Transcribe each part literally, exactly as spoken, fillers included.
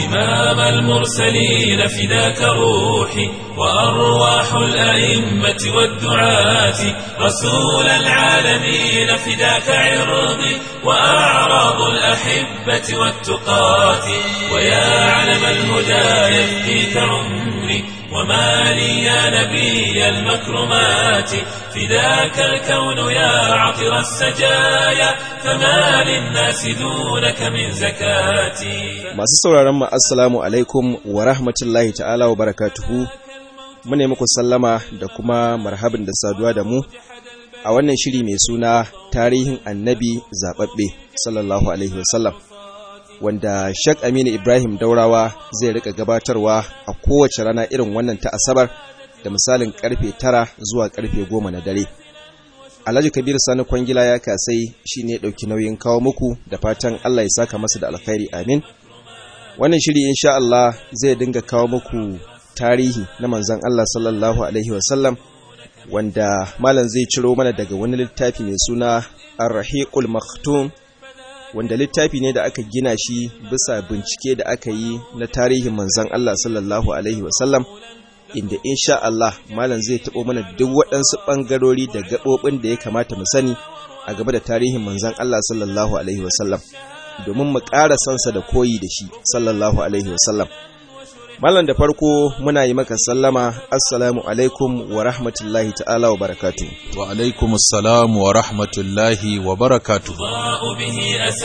إمام المرسلين فداك روحي وأرواح الأئمة والدعاة رسول العالمين فداك عرضي وأعراض الأحبة والتقاة ويا علم الهدى يفديك عمري وما لي يا نبي المكرمات فداك الكون يا عطر السجايا فما للناس دونك من زكاتي. masu sauraron mu assalamu alaikum wa rahmatullahi ta'ala wa barakatuhu. Mune muku sallama da kuma marhaban da saduwa da mu a wannan shiri mai suna tarihin annabi zababbe sallallahu alaihi wasallam, wanda Sheikh Aminu Ibrahim Daurawa zai rika gabatarwa a kowace rana irin wannan ta Asabar da misalin karfe tara zuwa karfe goma na dare. Alhaji Kabir Sani Kwangila ya kasai shine dauki nauyin kawo muku, da fatan Allah ya saka masa da alkhairi, amin. Wannan shiri insha Allah zai dinga kawo muku tarihi na manzon Allah sallallahu alaihi wasallam, wanda malam zai ciro mana daga wani littafi mai suna Ar-Rahiqul Maktum, wanda littafi ne da aka gina shi bisa bincike da aka yi na tarihin manzon Allah sallallahu alaihi wasallam, inda insha Allah malam zai tabo mana duk waɗansu ɓangarori da gaɓoɓin da ya kamata mu sani a gaba da tarihin manzon Allah sallallahu alaihi wasallam, domin mu ƙara sansa da koyi da shi sallallahu alaihi wasallam. Malam, da farko muna yi maka sallama, assalamu alaikum wa rahmatullahi ta'ala wa barakatuh. Wa alaikum assalam wa rahmatullahi wa barakatuh. ضاء به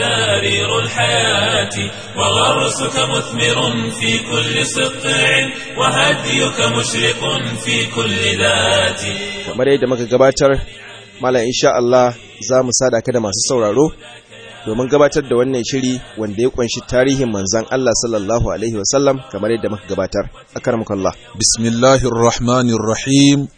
أسارير الحياة وغرسك مثمر في كل سطع وهديك مشرق في كل ذات. kamar yadda muka gabatar, malam insha Allah za mu sada ka da masu sauraro domin gabatar da wannan shiri wanda ya kunshi tarihin manzon Allah sallallahu alaihi wasallam kamar yadda muka gabatar. Akramakallah. Bismillahir Rahmanir Rahim.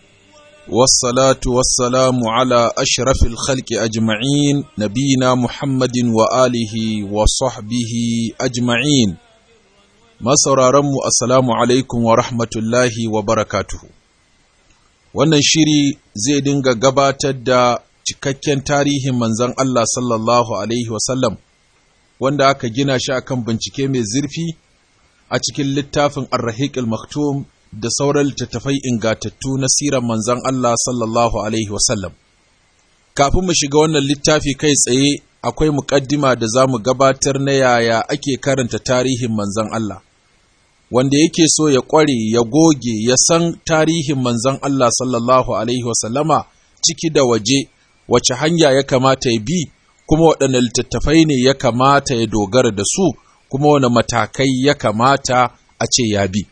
Wassalatu wassalamu ala ashrafil khalqi ajma'in nabiyina Muhammadin wa alihi wa sahbihi ajma'in. Masauraran mu assalamu alaikum wa rahmatullahi wa barakatuh. Wannan shiri zai dinga gabatar da cikakken tarihin manzon Allah sallallahu alaihi wasallam, wanda aka gina shi akan bincike mai zurfi a cikin littafin Ar-Rahiqul Maktum da sauran littattafai ingatattu na sirar manzon Allah sallallahu alaihi wasallam. Kafin mu shiga wannan littafi kai tsaye, akwai muƙaddima da zamu gabatar na yaya ake karanta tarihin manzon Allah. Wanda yake so ya ƙware, ya goge, ya san tarihin manzon Allah sallallahu alaihi wasallama ciki da waje, wace hanya ya kamata ya bi, kuma waɗanne littattafai ne ya kamata ya dogara da su, kuma wane matakai ya kamata a ce ya bi.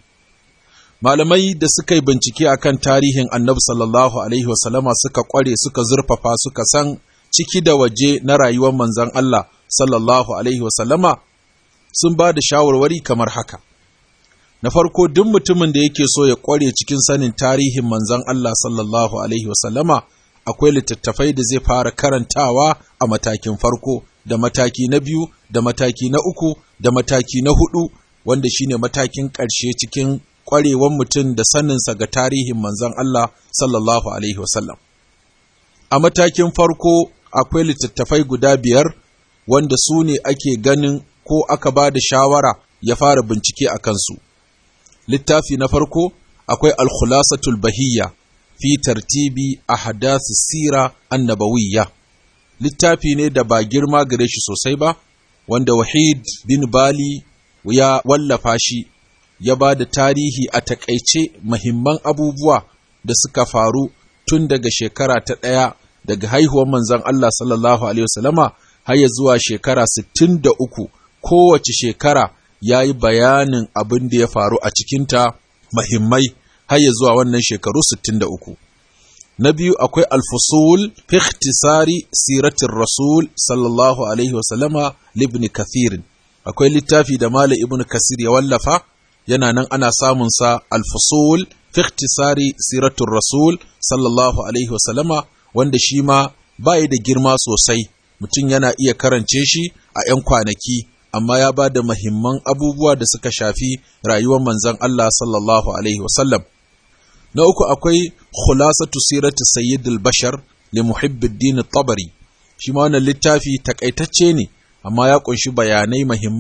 Malamai da suka yi bincike akan tarihin Annabi sallallahu alaihi wasallama suka ƙware, suka zurfafa, suka san ciki da waje na rayuwar manzon Allah sallallahu alaihi wasallama, sun ba da shawarwari kamar haka. Na farko, duk mutumin da yake so ya ƙware cikin sanin tarihin manzon Allah sallallahu alaihi wasallama, akwai littattafai da zai fara karantawa a matakin farko, da mataki na biyu, da mataki na uku, da mataki na hudu, wanda shine matakin ƙarshe cikin ƙwarewan mutum da saninsa ga tarihin manzon Allah sallallahu alaihi wasallam. A matakin farko akwai littattafai guda biyar wanda su ne ake ganin ko aka ba da shawara ya fara bincike a kansu. Littafi na farko akwai Al-Khulasatul Bahiyya fi tartibi ahdath sira annabawiyya. Littafi ne da ba girma gare shi sosai ba, wanda Wahid bin Bali ya wallafa shi, ya ba da tarihi a takaice muhimman abubuwa da suka faru tun daga shekara ta ɗaya daga haihuwar manzon Allah sallallahu alaihi wasallama har ya zuwa shekara sittin da uku. Kowace shekara ya yi bayanin abin da ya faru a cikinta muhimmai har ya zuwa wannan shekaru sittin da uku. Na biyu akwai Al-Fusul fi ikhtisari siratin Rasul sallallahu alaihi wasallama libni Kathir. Akwai littafi da Malam Ibn Kasir ya wallafa, yana nan ana samun sa Al-Fusul fi ikhtisari siratin Rasul sallallahu alaihi wasallama, wanda shi ma bai da girma sosai, mutum yana iya karance shi a ‘yan kwanaki, amma ya ba da muhimman abubuwa da suka shafi rayuwar manzon Allah sallallahu alaihi wasallam. Na uku akwai Khulasatu Sirati Sayyidil Bashar li Muhibbiddin Tabari. Shi ma wannan littafi takaitacce ne, amma ya kunshi bayanai muhimmai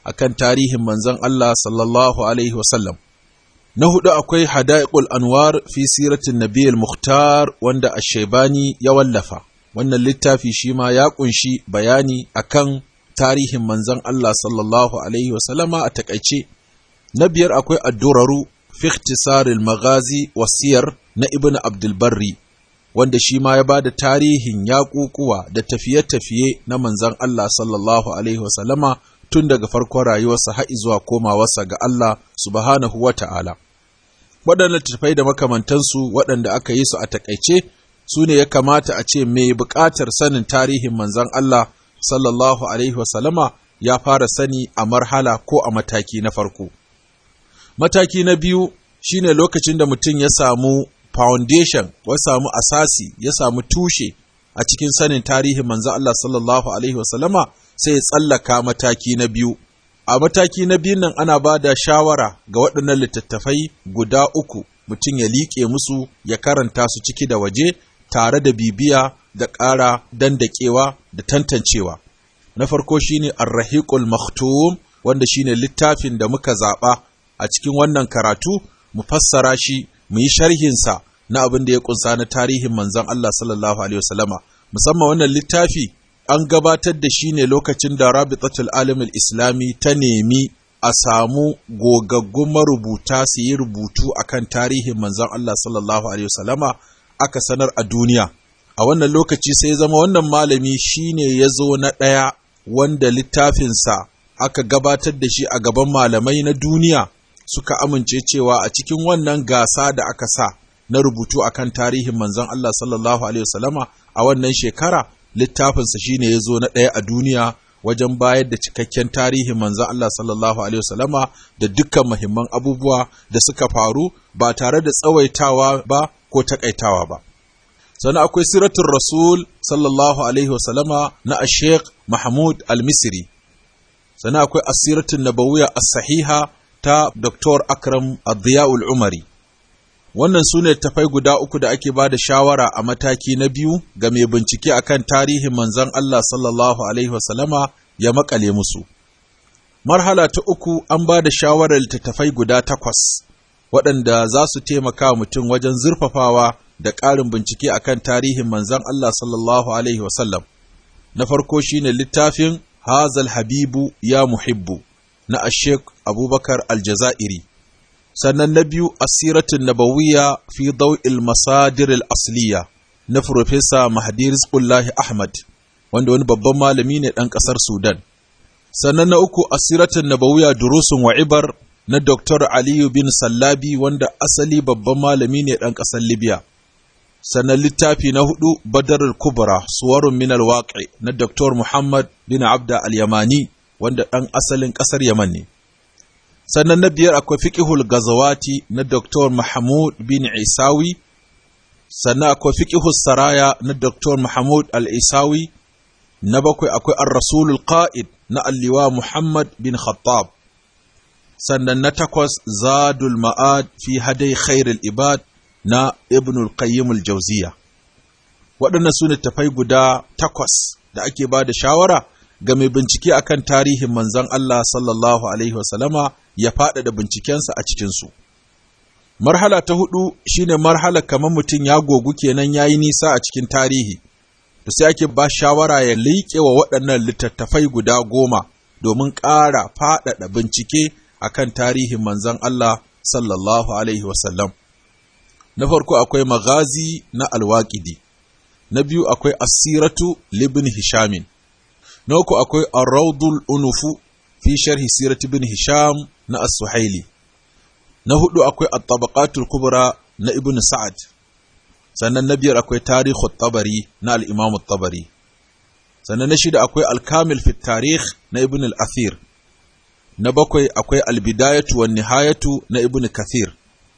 akan tarihin manzon Allah sallallahu alaihi wasallam. Na hudu akwai Hada'iqul Anwar fi siratin Nabiyil Mukhtar wanda Ash-Shaybani ya wallafa. Wannan littafi shi ma ya kunshi bayani akan tarihin manzon Allah sallallahu alaihi wasallama a takaice. Na biyar akwai Ad-Duraru fi ikhtisaril Maghazi wasiyar na Ibn Abdul Barri wanda shi ma ya bada tarihin yaƙuƙuwa da tafiye-tafiye na manzon Allah sallallahu alaihi wasallama tun daga farkon rayuwarsa har zuwa komawarsa ga Allah subhanahu wata'ala. Waɗannan littattafai da makamantansu waɗanda aka yi su a takaice su ne ya kamata a ce mai buƙatar sanin tarihin manzon Allah sallallahu alaihi wasallama ya fara sani a marhala ko a mataki na farko. Mataki na biyu shine lokacin da mutum ya samu foundation, ya samu asasi, ya samu tushe a cikin sanin tarihin manzon Allah sallallahu alaihi wasallama sai ya tsallaka mataki na biyu. A mataki na biyun nan ana ba da shawara ga waɗannan littattafai guda uku mutum ya liƙe musu ya karanta su ciki da waje tare da bibiya da ƙara dandaƙewa da tantancewa. Na farko shine Ar-Rahiqul Maktum wanda shine littafin da muka zaɓa a cikin wannan karatu mu fassara shi mu yi sharhinsa na abin da ya ƙunsa na tarihin manzon Allah sallallahu alaihi wasallama. Musamman wannan littafi an gabatar da shi ne lokacin da Rabitatul Alamil Islami ta nemi a samu gogaggun marubuta su yi rubutu akan tarihin manzon Allah sallallahu alaihi wasallama aka sanar a duniya. A wannan lokaci sai zama wannan malami shine ya zo na ɗaya wanda littafinsa aka gabatar da shi a gaban malamai na duniya suka amince cewa a cikin wannan gasa da aka sa na rubutu akan tarihin manzon Allah sallallahu alaihi wasallama a wannan shekara littafinsa shine ya zo na ɗaya a duniya wajen bayar da cikakken tarihin manzon Allah sallallahu alaihi wasallama da dukkan muhimman abubuwa da suka faru ba tare da tsawaitawa ba ko takaitawa ba. Sannan akwai Siratul Rasul sallallahu alaihi wasallama na Sheikh Mahmud Al-Misri. Sannan akwai As-Siratun Nabawiyya As-Sahiha ta Doktor Akram Ad-Diya'ul Umari. Wannan su ne tafai guda uku da ake ba da shawara a mataki na biyu ga mai bincike akan tarihin manzon Allah sallallahu alaihi wasallama ya makale musu. Marhala ta uku an ba da shawarar littattafai guda takwas waɗanda za su taimaka mutum wajen zurfafawa da ƙarin bincike akan tarihin manzon Allah sallallahu alaihi wasallam. Na farko shine littafin Hazal Habibu ya Muhibbu na Ashek Abubakar Aljazairi. Sannan na biyu Asiratun Nabawiyya fi Daw'il Masadir al-Asliya na Profesa Mahdi Rizqullahi Ahmad wanda wani babban malami ne ɗan ƙasar Sudan. Sannan na uku Asiratun Nabawiyya Durusun wa Ibar na Doktor Aliyu bin Sallabi wanda asali babban malami ne ɗan ƙasar Libya. Sannan littafi na hudu Badarul Kubra Suwarun min al-Waqi na Doktor Muhammad bin Abda al-Yamani wanda ɗan asalin ƙasar Yaman ne. Sannan na biyar akwai Fiqhul Gazawati na Doktor Mahmud bin Isawi. Sannan akwai Fiqhus Saraya na Doktor Mahmud Al-Isawi. Na bakwai akwai Ar-Rasulul Qa'id na Alliwa Muhammad bin Khattab. Sannan na takwas Zadul Ma'ad fi Hadai Khairul Ibad na Ibnul Qayyim al-Jawziyya. Waɗannan su ne tafai guda takwas da ake ba da shawara ga mai bincike akan tarihin manzon Allah sallallahu alaihi wasallama ya faɗaɗa bincikensa a cikinsu. Marhala ta hudu shine marhala kamar mutum ya gogu kenan yayi nisa a cikin tarihi. To sai ake ba shawara ya liƙe wa waɗannan littattafai guda goma domin ƙara faɗaɗa bincike akan tarihin manzon Allah sallallahu alaihi wasallam. Na farko akwai Maghazi na Al-Waqidi. Na biyu akwai As-Siratu libn Hishamin. Na uku akwai Ar-Rawdul Unufu fi sharhi Sirat ibn Hisham na As-Suhaili. Na hudu akwai At-Tabaqatul Kubra na Ibn Sa'ad. Sannan na biyar akwai Tarikh At-Tabari na Al-Imam At-Tabari. Sannan na shida akwai Al-Kamil fi Tarikh na Ibn Al-Athir. Na bakwai akwai Al-Bidayatu wan Nihayatu na Ibn Kathir.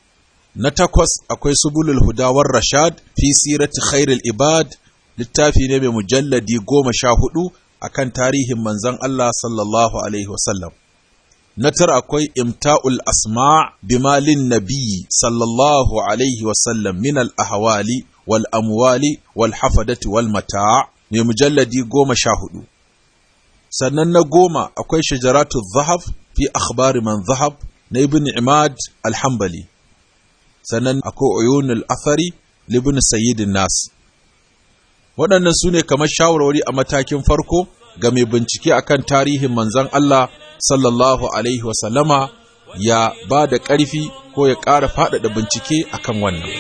Na takwas akwai Subulul Huda war Rashad fi Sirati Khairil Ibad, littafi ne mai mujalladi goma sha hudu akan tarihin manzon Allah sallallahu alaihi wasallam. Na tara akwai Imta'ul Asma' bimalin Nabi sallallahu alaihi wasallam min al-ahwali wal amwali wal hafadati wal mata' mai mujalladi goma sha hudu. sannan na goma akwai shajaratu zahab fi akhbari man zahab na ibn Imad al-Hanbali, sannan akwai uyunul athari libn sayyidin nas. Waɗannan su ne kamar shawarwari a matakin farko ga mai bincike akan tarihin manzon Allah sallallahu alaihi wasallama ya ba da ƙarfi ko ya ƙara faɗaɗa bincike akan wannan.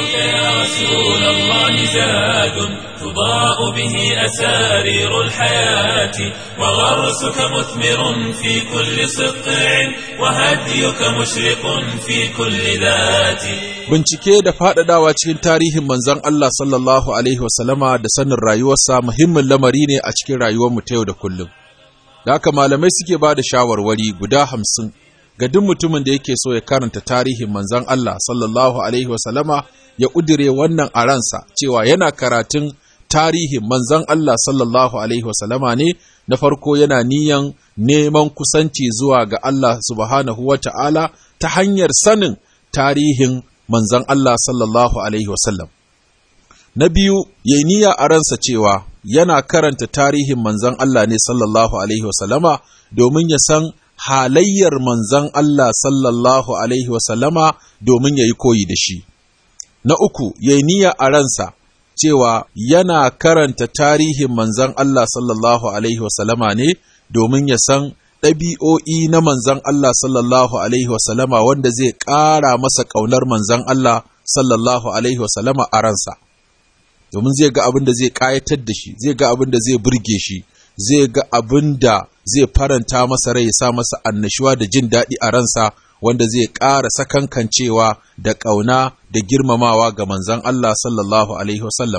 رسول الله زاد تضاء به أسارير الحياة وغرسك مثمر في كل سطع وهديك مشرق في كل ذات. Bincike da faɗaɗawa cikin tarihin manzon Allah sallallahu alaihi wasallama da sanin rayuwarsa muhimmin lamari ne a cikin rayuwarmu ta yau da kullum. Da haka malamai suke ba da shawarwari guda hamsin ga duk mutumin da yake so ya karanta tarihin manzon Allah sallallahu alaihi wasallama ya ƙudire wannan a ransa cewa yana karatun tarihin manzon Allah sallallahu alaihi wasallama ne. Na farko yana niyan neman kusanci zuwa ga Allah subhanahu wa ta'ala ta hanyar sanin tarihin manzon Allah sallallahu alaihi wasallam. Na biyu, yayi niyya a ransa cewa yana karanta tarihin manzon Allah ne sallallahu alaihi wasallama domin ya san halayyar manzon Allah sallallahu alaihi wasallama domin yayi koyi da shi. Na uku, yayi niyya a ransa cewa yana karanta tarihin manzon Allah sallallahu alaihi wasallama ne domin ya san ɗabi'o'i na manzon Allah sallallahu alaihi wasallama wanda zai ƙara masa ƙaunar manzon Allah sallallahu alaihi wasallama a ransa. Domin zai ga abin da zai ƙayatar da shi, zai ga abin da zai burge shi, zai ga abin da zai faranta masa rai, ya sa masa annashuwa da jin daɗi a ransa, wanda zai ƙara sakankancewa da ƙauna da girmamawa ga manzon Allah sallallahu alaihi wasallam.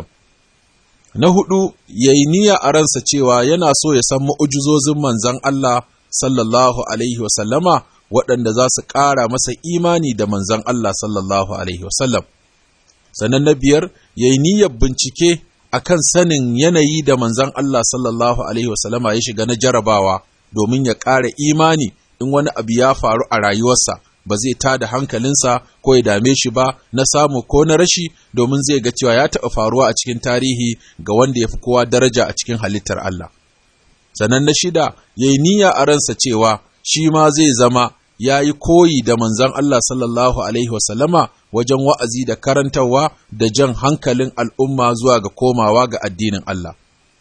Na hudu, yayi niyya a ransa cewa yana so ya san mu'ujizozin manzon Allah sallallahu alaihi wasallama waɗanda za su ƙara masa imani da manzon Allah sallallahu alaihi wasallam. Sannan na biyar, yayi niyyar bincike akan sanin yanayi da manzon Allah sallallahu alaihi wasallama ya shiga na jarabawa domin ya ƙara imani in wani abu ya faru a rayuwarsa ba zai tada hankalinsa ko ya dame shi ba na samu ko na rashi, domin zai ga cewa ya taɓa faruwa a cikin tarihi ga wanda ya fi kowa daraja a cikin halittar Allah. Sannan na shida, ya yi niyya a ransa cewa shi ma zai zama ya yi koyi da manzon Allah sallallahu alaihi wasallama wajen wa'azi da karantarwa da jan hankalin al'umma zuwa ga komawa ga addinin Allah.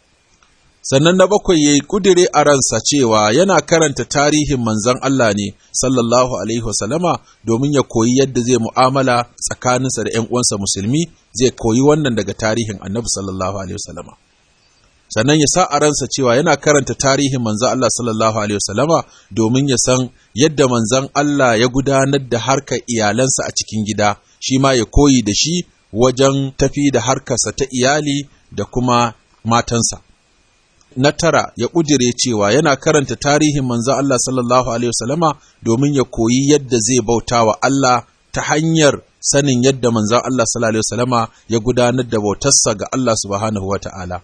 Sannan na bakwai, ya yi ƙudire a ransa cewa yana karanta tarihin manzon Allah ne sallallahu alaihi wasallama domin ya koyi yadda zai mu'amala tsakaninsa da ‘yan uwansa musulmi, zai koyi wannan daga tarihin annabi sallallahu alaihi wasallama. Sannan ya sa a ransa cewa yana karanta tarihin manzon Allah sallallahu alaihi wasallama domin ya san yadda manzon Allah ya gudanar da harkar iyalansa a cikin gida, shi ma ya koyi da shi wajen tafi da harkarsa ta iyali da kuma matansa. Na tara, ya ƙudire cewa yana karanta tarihin manzon Allah sallallahu alaihi wasallama domin ya koyi yadda zai bauta wa Allah ta hanyar sanin yadda manzon Allah sallallahu alaihi wasallama ya gudanar da bautarsa ga Allah subhanahu wata'ala.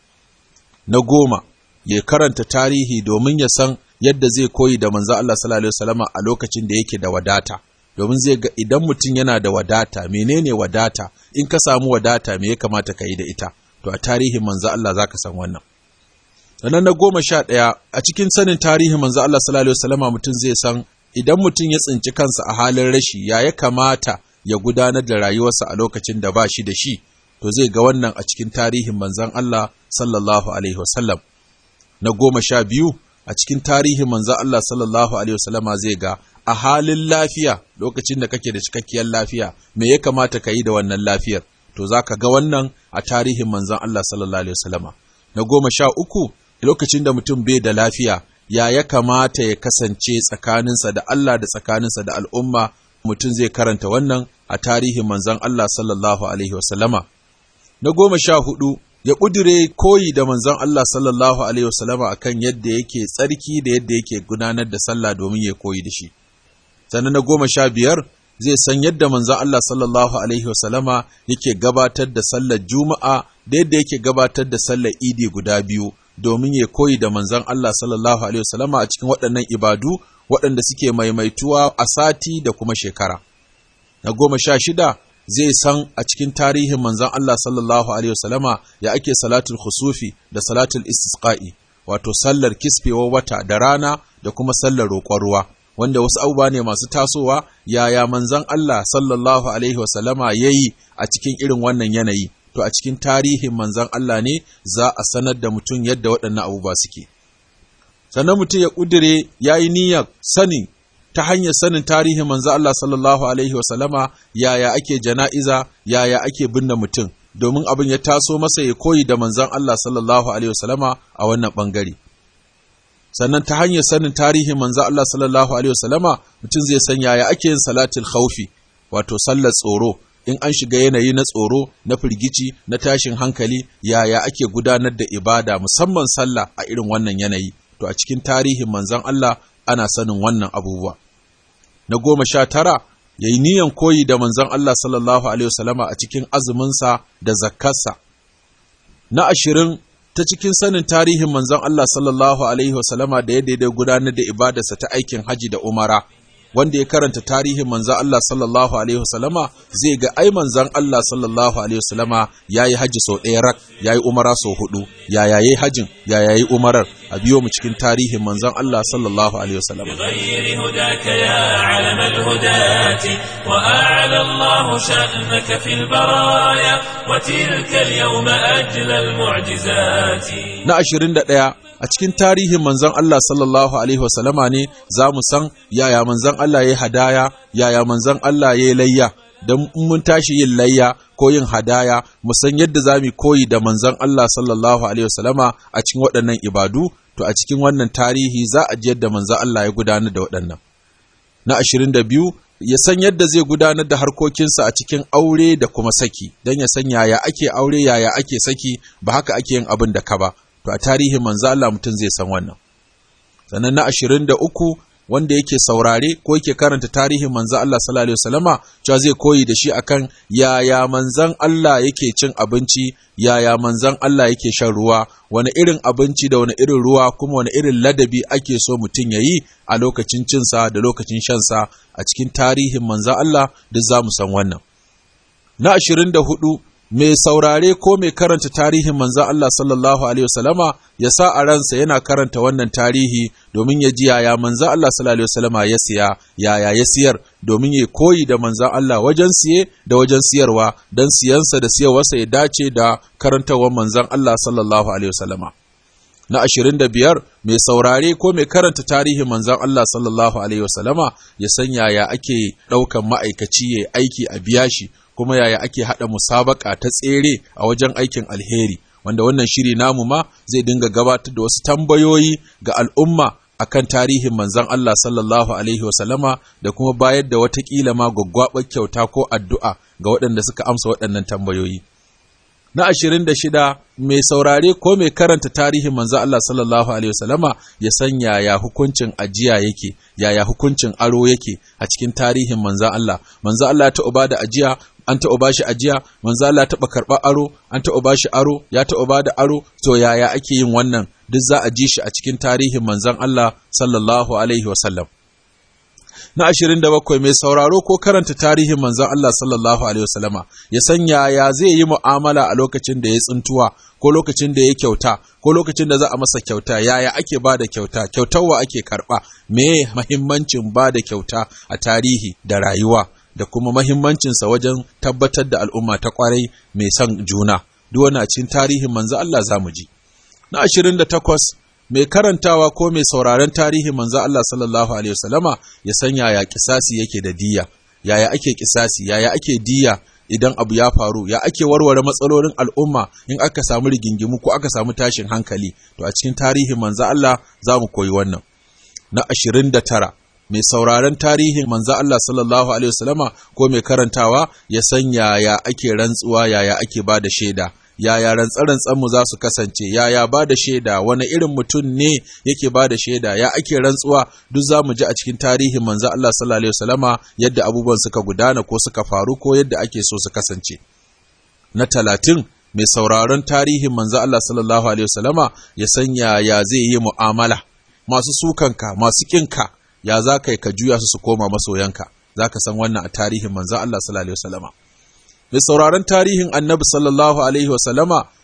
Na goma, ya karanta tarihi domin ya san yadda zai koyi da manzon Allah sallallahu alaihi wasallama a lokacin da yake da wadata, domin zai ga idan mutum yana da wadata, menene wadata, in ka samu wadata me ya kamata ka yi da ita, to a tarihin manzon Allah zaka san wannan. Sannan na goma sha ɗaya, a cikin sanin tarihin manzo Allah sallallahu alaihi wasallama mutum zai san idan mutum ya tsinci kansa a halin rashi ya ya kamata ya gudanar da rayuwarsa a lokacin da ba shi da shi, to zai ga wannan a cikin tarihin manzon Allah sallallahu alaihi wasallam. Na goma sha biyu, a cikin tarihin manzon Allah sallallahu alaihi wasallama zai ga a halin lafiya, lokacin da kake da cikakkiyar lafiya, me ya kamata ka yi da wannan lafiyar, to zaka ga wannan a tarihin manzon Allah sallallahu alaihi wasallama. Na goma sha uku, lokacin da mutum bai da lafiya, ya ya kamata ya kasance tsakaninsa da Allah da tsakaninsa da al'umma, mutum zai karanta wannan a tarihin manzon Allah sallallahu alaihi wasallama. Na goma sha hudu, ya ƙudire koyi da manzon Allah sallallahu alaihi wasallama akan yadda yake tsarki da yadda yake gudanar da sallah domin ya koyi da shi. Sannan na goma sha biyar, zai san yadda manzon Allah sallallahu alaihi wasallama yake gabatar da sallar Juma'a da yadda yake gabatar da sallar Idi guda biyu, domin ya koyi da manzon Allah sallallahu alaihi wasallama a cikin waɗannan ibadu waɗanda suke maimaituwa a sati da kuma shekara. Na goma sha shida, zai san a cikin tarihin manzon Allah sallallahu alaihi wasallama ya ake salatul khusufi da salatul istisqa'i, wato sallar kisfewar wata da rana da kuma sallar roƙon ruwa, wanda wasu abubuwa ne masu tasowa. Yaya manzon Allah sallallahu alaihi wasallama yayi a cikin irin wannan yanayi? To a cikin tarihin manzon Allah ne za a sanar da mutum yadda waɗannan abubuwa suke. Sannan mutum ya ƙudire ya yi niyyar sanin ta hanyar sanin tarihin manzon Allah sallallahu alaihi wasallama yaya ake jana'iza, yaya ake binne mutum, domin abin ya taso masa ya koyi da manzon Allah sallallahu alaihi wasallama a wannan ɓangare. Sannan ta hanyar sanin tarihin manzon Allah sallallahu alaihi wasallama mutum zai san yaya ake yin salatul khawfi, wato sallar tsoro. In an shiga yanayi na tsoro, na firgici, na tashin hankali, yaya ake gudanar da ibada musamman sallah a irin wannan yanayi. To a cikin tarihin manzon Allah ana sanin wannan abubuwa. Na goma sha tara, ya yi niyan koyi da manzon Allah sallallahu alaihi wasallama a cikin azuminsa da zakkarsa. Na ashirin, ta cikin sanin tarihin manzon Allah sallallahu alaihi wasallama da yadda ya gudanar da ibadarsa ta aikin haji da umara. Wanda ya karanta tarihin manzon Allah sallallahu alaihi wasallama zai ga ai manzon Allah sallallahu alaihi wasallama yayi haji sau ɗaya rak, yayi umara sau hudu, ya yayi hajin, ya yayi umarar. A biyo mu cikin tarihin manzon Allah sallallahu alaihi wasallama. بغير هداك يا علم الهداة وأعلى الله شأنك في البرايا وتلك اليوم أجل المعجزات. Na ashirin da ɗaya, a cikin tarihin manzon Allah sallallahu alaihi wasallama ne za mu san yaya manzon Allah ya yi hadaya, yaya manzon Allah ya yi layya, don mun tashi yin layya ko yin hadaya mu san yadda za mu koyi da manzon Allah sallallahu alaihi wasallama a cikin waɗannan ibadu. To a cikin wannan tarihi za a ji yadda manzon Allah ya gudanar da waɗannan. Na ashirin da biyu, ya san yadda zai gudanar da harkokinsa a cikin aure da kuma saki, don ya san yaya ake aure, yaya ake saki, ba haka ake yin abin da ka ba. To a tarihin manzo Allah mutum zai san wannan. Sannan na ashirin da uku, wanda yake saurare ko yake karanta tarihin manzo Allah sallallahu alaihi wasallama, cewa zai koyi da shi akan yaya manzon Allah yake cin abinci, yaya manzon Allah yake shan ruwa, wani irin abinci da wani irin ruwa, kuma wani irin ladabi ake so mutum yayi a lokacin cinsa da lokacin shansa. A cikin tarihin manzon Allah duk za mu san wannan. Na ashirin da hudu, mai saurare ko mai karanta tarihin manzon Allah sallallahu alaihi wasallama ya sa a ransa yana karanta wannan tarihi domin ya ji yaya manzon Allah sallallahu alaihi wasallama ya siya, yaya ya siyar, domin ya koyi da manzon Allah wajen siye da wajen siyarwa, don siyansa da siyarwarsa ya dace da karantawar manzon Allah sallallahu alaihi wasallama. Na ashirin da biyar, mai saurare ko mai karanta tarihin manzon Allah sallallahu alaihi wasallama ya san yaya ake ɗaukan ma'aikaci ya aiki a biya shi, kuma yaya ake haɗa musabaka ta tsere a wajen aikin alheri, wanda wannan shiri namu ma zai dinga gabatar da wasu tambayoyi ga al'umma akan tarihin manzon Allah sallallahu alaihi wasallama da kuma bayar da watakila ma gwaggwaɓar kyauta ko addu'a ga waɗanda suka amsa waɗannan tambayoyi. Na ashirin da shida, mai saurare ko mai karanta tarihin manzon Allah sallallahu alaihi wasallama ya san yaya hukuncin ajiya yake, yaya hukuncin aro yake a cikin tarihin manzon Allah. Manzon Allah ya taɓa bada ajiya, an taɓa ba shi ajiya, manzo Allah taɓa karɓar aro, an taɓa ba shi aro, ya taɓa ba da aro, to yaya ake yin wannan duk za a ji shi a cikin tarihin manzon Allah sallallahu alaihi wasallam. Na ashirin da bakwai, mai sauraro ko karanta tarihin manzon Allah sallallahu alaihi wasallama ya san yaya zai yi mu'amala a lokacin da ya tsintuwa ko lokacin da ya kyauta ko lokacin da za a masa kyauta, yaya ake ba da kyauta, kyautar wa ake karɓa, me mahimmancin ba da kyauta a tarihi da rayuwa, da kuma mahimmancinsa wajen tabbatar da al'umma ta ƙwarai mai son juna. Duk wani a cikin tarihin manzo Allah za mu ji. Na ashirin da takwas, mai karantawa ko mai sauraron tarihin manzo Allah sallallahu alaihi wasallama ya san yaya kisasi yake da diya, yaya ake kisasi, yaya ake diya idan abu ya faru, ya ake warware matsalolin al'umma in aka samu rigingimu ko aka samu tashin hankali. To a cikin tarihin manzo Allah za mu koyi wannan. Na ashirin da tara, mai sauraron tarihin manzo Allah sallallahu alaihi wasallama ko mai karantawa ya san yaya ake rantsuwa, yaya ake ba da shaida, yaya rantsarantsan mu za su kasance, yaya ba da shaida, wani irin mutum ne yake ba da shaida, ya ake rantsuwa, duk za mu ji a cikin tarihin manzo Allah sallallahu alaihi wasallama yadda abubuwan suka gudana ko suka faru ko yadda ake so su kasance. Na talatin, mai sauraron tarihin manzo Allah sallallahu alaihi wasallama ya san yaya zai yi mu'amala, masu sukanka, masu kinka, ya za ka yi ka juya su su koma masoyanka, za ka san wannan a tarihin manzan Allah sallallahu alaihi wasallama. Mai sauraron tarihin annabi sallallahu alaihi wasallama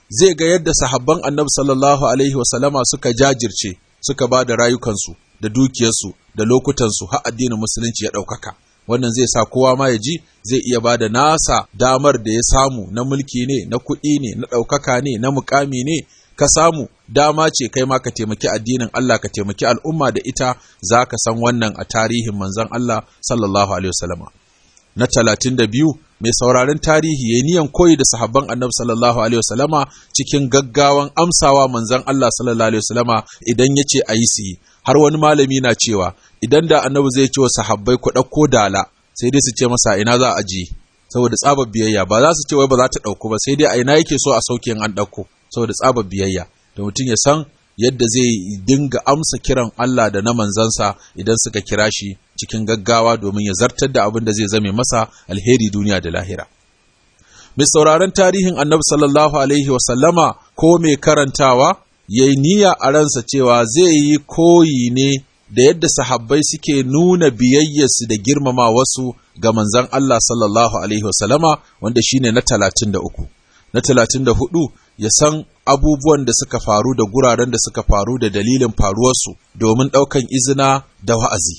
zai ga yadda sahabban annabi sallallahu alaihi wasallama suka jajirce, suka ba da rayukansu, da dukiyarsu, da lokutansu har addinin musulunci ya ɗaukaka. Wannan zai sa kowa ma ya ji zai iya ba da nasa damar da ya samu na mulki ne, na kuɗi ne, na ɗaukaka ne, na mukami ne, ka samu dama ce kai ma ka taimaki addinin Allah, ka taimaki al'umma da ita, za ka san wannan a tarihin manzon Allah sallallahu alaihi wasallama. Na talatin da biyu, mai sauraron tarihi ya niyan koyi da sahabban annabi sallallahu alaihi wasallama cikin gaggawan amsawa manzon Allah sallallahu alaihi wasallama idan ya ce a yi su yi. Har wani malami na cewa idan da annabi zai ce wa sahabbai ku ɗauko dala, sai dai su ce masa ina za a ji, saboda tsabar biyayya. Ba za su ce wai ba za ta ɗauko ba, sai dai a ina yake so a sauke in an ɗauko, saboda tsabar biyayya. Da mutum ya san yadda zai dinga amsa kiran Allah da na manzansa idan suka kira shi cikin gaggawa domin ya zartar da abin da zai zame masa alheri duniya da lahira. Mai sauraron tarihin annabi sallallahu alaihi wasallama ko mai karantawa ya yi niyya a ransa cewa zai yi koyi ne da yadda sahabbai suke nuna biyayyarsu da girmama wasu ga manzan Allah sallallahu alaihi wasallama, wanda shine na talatin da uku. Na talatin da hudu, ya san abubuwan da suka faru da guraren da suka faru da dalilin faruwarsu domin ɗaukan izina da wa'azi.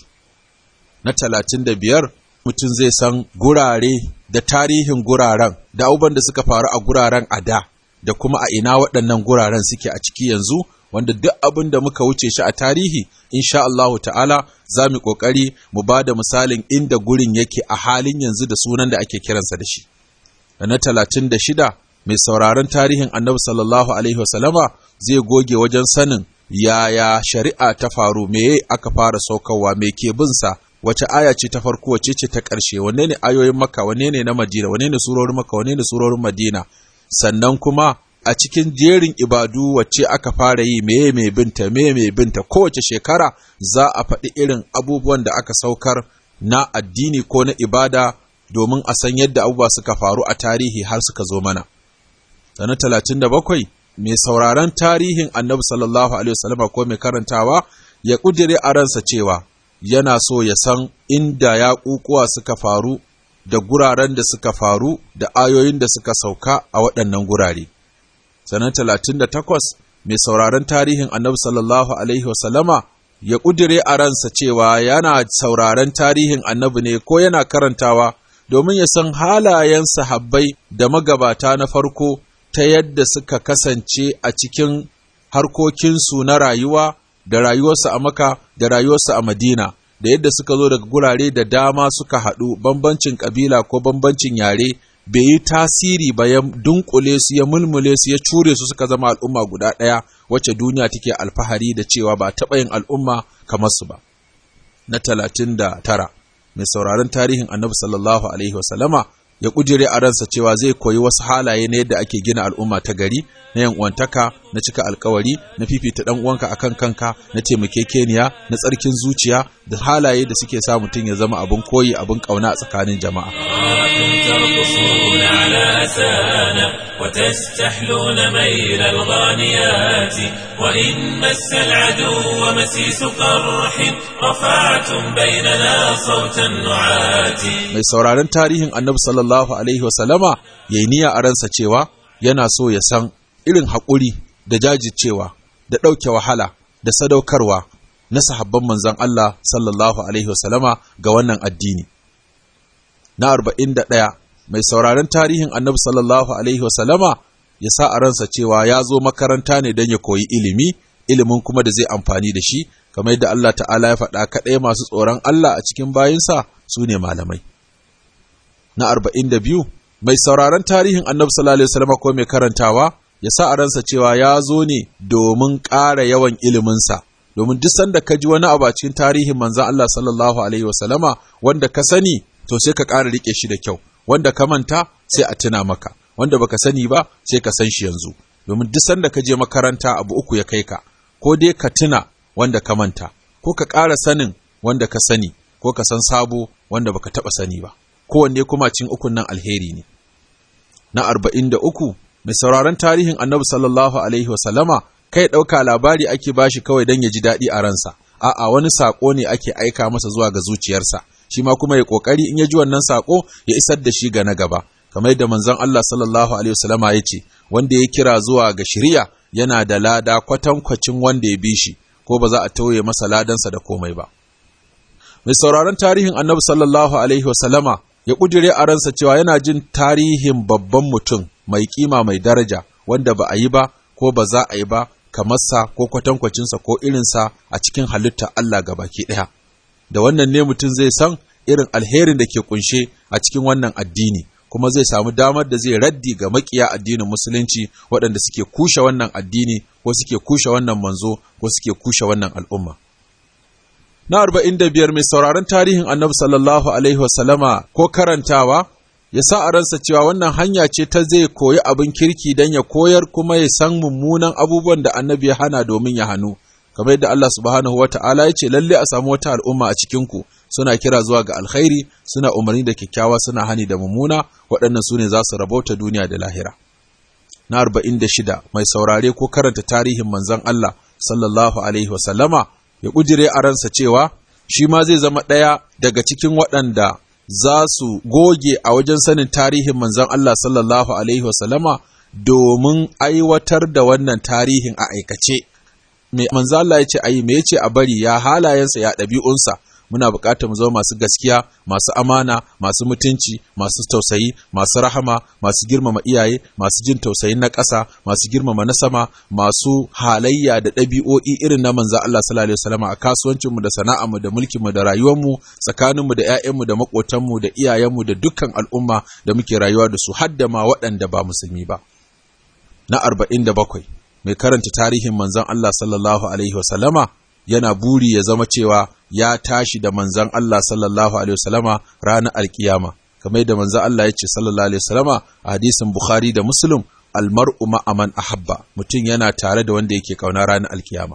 Na talatin da biyar, mutum zai san gurare da tarihin guraren da abubuwan da suka faru a guraren a da, da kuma a ina waɗannan guraren suke a ciki yanzu, wanda duk abin da muka wuce shi a tarihi, insha Allahu ta'ala za mu ƙoƙari mu ba da misalin inda gurin yake a halin yanzu da sunan da ake kiransa da shi. Da na talatin da shida, mai sauraron tarihin annabi sallallahu alaihi wasallama zai goge wajen sanin yaya shari'a ta faru, meye aka fara saukarwa, me ke binsa, wace aya ce ta farko, wace ce ta ƙarshe, wanne ne ayoyin Makka, wanne ne na Madina, wanne ne surorin Makka, wanne ne surorin Madina. Sannan kuma a cikin jerin ibadu wacce aka fara yi, meye mai binta, meye mai binta, kowace shekara za a faɗi irin abubuwan da aka saukar na addini ko na ibada domin a san yadda abubuwa suka faru a tarihi har suka zo mana. Sannan talatin da bakwai, mai sauraron tarihin annabi sallallahu alaihi wasallama ko mai karantawa ya ƙudire a ransa cewa yana so ya san inda yaƙuƙuwa suka faru da guraren da suka faru da ayoyin da suka sauka a waɗannan gurare. Sannan talatin da takwas, mai sauraron tarihin annabi sallallahu alaihi wasallama ya ƙudire a ransa cewa yana sauraron tarihin annabi ne ko yana karantawa domin ya san halayen sahabbai da magabata na farko ta yadda suka kasance a cikin harkokinsu na rayuwa, da rayuwarsu a Makka da rayuwarsu a Madina, da yadda suka zo daga gurare da dama suka haɗu, bambancin ƙabila ko bambancin yare bai yi tasiri ba, ya dunkule su, ya mulmule su, ya cure su, suka zama al'umma guda ɗaya wacce duniya take alfahari da cewa ba taɓa yin al'umma kamar su ba. Na talatin da tara, mai sauraron tarihin annabi sallallahu alaihi wasallama ya ƙudire a ransa cewa zai koyi wasu halaye na yadda ake gina al'umma ta gari, na yan uwantaka, na cika alkawari, na fifita ɗan uwanka akan kanka, na taimakekeniya, na tsarkin zuciya, da halaye da suke sa mutum ya zama abin koyi, abin ƙauna a tsakanin jama'a. وتستحلون ميل الغانيات وإن مس العدو مسيس قرح رفعتم بيننا صوت النعات. mai sauraron tarihin annabi sallallahu alaihi wasallama yayi niyya a ransa cewa yana so ya san irin haƙuri da jajircewa da ɗauke wahala da sadaukarwa na sahabban manzon Allah sallallahu alaihi wasallama ga wannan addini. Na arba'in da ɗaya, mai sauraron tarihin annabi sallallahu alaihi wasallama ya sa a ransa cewa ya zo makaranta ne don ya koyi ilimi, ilimin kuma da zai amfani da shi, kamar yadda Allah ta'ala ya faɗa kaɗai masu tsoron Allah a cikin bayinsa su ne malamai. Na arba'in da biyu, mai sauraron tarihin annabi sallallahu alaihi wasallama ko mai karantawa ya sa a ransa cewa ya zo ne domin ƙara yawan iliminsa, domin duk sanda ka ji wani abu a cikin tarihin manzon Allah sallallahu alaihi wasallama wanda ka sani, to sai ka ƙara riƙe shi da kyau, wanda ka manta sai a tuna maka, wanda baka sani ba sai ka san shi yanzu, domin duk sanda ka je makaranta abu uku ya kai ka, ko dai ka tuna wanda ka manta, ko ka ƙara sanin wanda ka sani, ko ka san sabo wanda baka taɓa sani ba, kowanne kuma cin ukun nan alheri ne. Na arba'in da uku, mai sauraron tarihin annabi sallallahu alaihi wasallama kai ɗauka labari ake bashi kawai don ya ji daɗi a ransa, a'a wani saƙo ne ake aika masa zuwa ga zuciyarsa, shi ma kuma ya ƙoƙari in ya ji wannan saƙo ya isar da shi ga na gaba, kamar yadda manzon Allah sallallahu alaihi wasallama ya ce wanda ya kira zuwa ga shari'a yana da lada kwatankwacin wanda ya bi shi ko ba za a tauye masa ladansa da komai ba. Mai sauraron tarihin Annabi sallallahu alaihi wasallama ya kujire a ransa cewa yana jin tarihin babban mutum mai kima mai daraja wanda ba a yi ba ko ba za a yi ba kamar sa ko kwatankwacinsa ko irinsa a cikin halitta Allah gabaki ɗaya. Da wannan ne mutum zai san irin alherin da ke kunshe a cikin wannan addini, kuma zai samu damar da zai raddi ga makiya addinin musulunci waɗanda suke kushe wannan addini ko suke kushe wannan manzo ko suke kushe wannan al'umma. Na arba'in da biyar mai sauraron tarihin Annabi sallallahu alaihi wasallama ko karantawa ya sa a ransa cewa wannan hanya ce ta zai koyi abin kirki don ya koyar kuma ya san mummunan abubuwan da Annabi ya hana domin ya hannu. Kamar yadda Allah subhanahu wa ta'ala ya ce lalle a samu wata al'umma a cikinku suna kira zuwa ga alkhairi, suna umarni da kyakkyawa, suna hani da mummuna, waɗannan su ne za su rabauta duniya da lahira. Na arba'in da shida mai saurare ko karanta tarihin manzon Allah sallallahu alaihi wasallama ya ƙujire a ransa cewa shi ma zai zama ɗaya daga cikin waɗanda za su goge a wajen sanin tarihin manzon Allah sallallahu alaihi wasallama domin aiwatar da wannan tarihin a aikace. Me manzo Allah ya ce ayi, me yace a bari, ya halayensa, ya ɗabi'unsa. Muna buƙatar mu zama masu gaskiya, masu amana, masu mutunci, masu tausayi, masu rahama, masu girmama iyaye, masu jin tausayin na ƙasa, masu girmama na sama, masu halayya da ɗabi'o'i irin na manzo Allah sallallahu alaihi wasallam a kasuwancin mu da sana'ar mu da mulkin mu da rayuwar mu, tsakanin mu da ƴaƴan mu da makotan mu da iyayen mu da dukkan al'umma da muke rayuwa da su, har da ma waɗanda ba musulmi ba. Na arba'in da bakwai mai karanta tarihin manzon Allah sallallahu alaihi wasallama yana buri ya zama cewa ya tashi da manzon Allah sallallahu alaihi wasallama ranar alkiyama, kamar yadda manzon Allah ya ce sallallahu alaihi wasallama a hadisin Bukhari da Muslim, almar'u ma'a man ahabba, mutum yana tare da wanda yake kauna ranar alkiyama.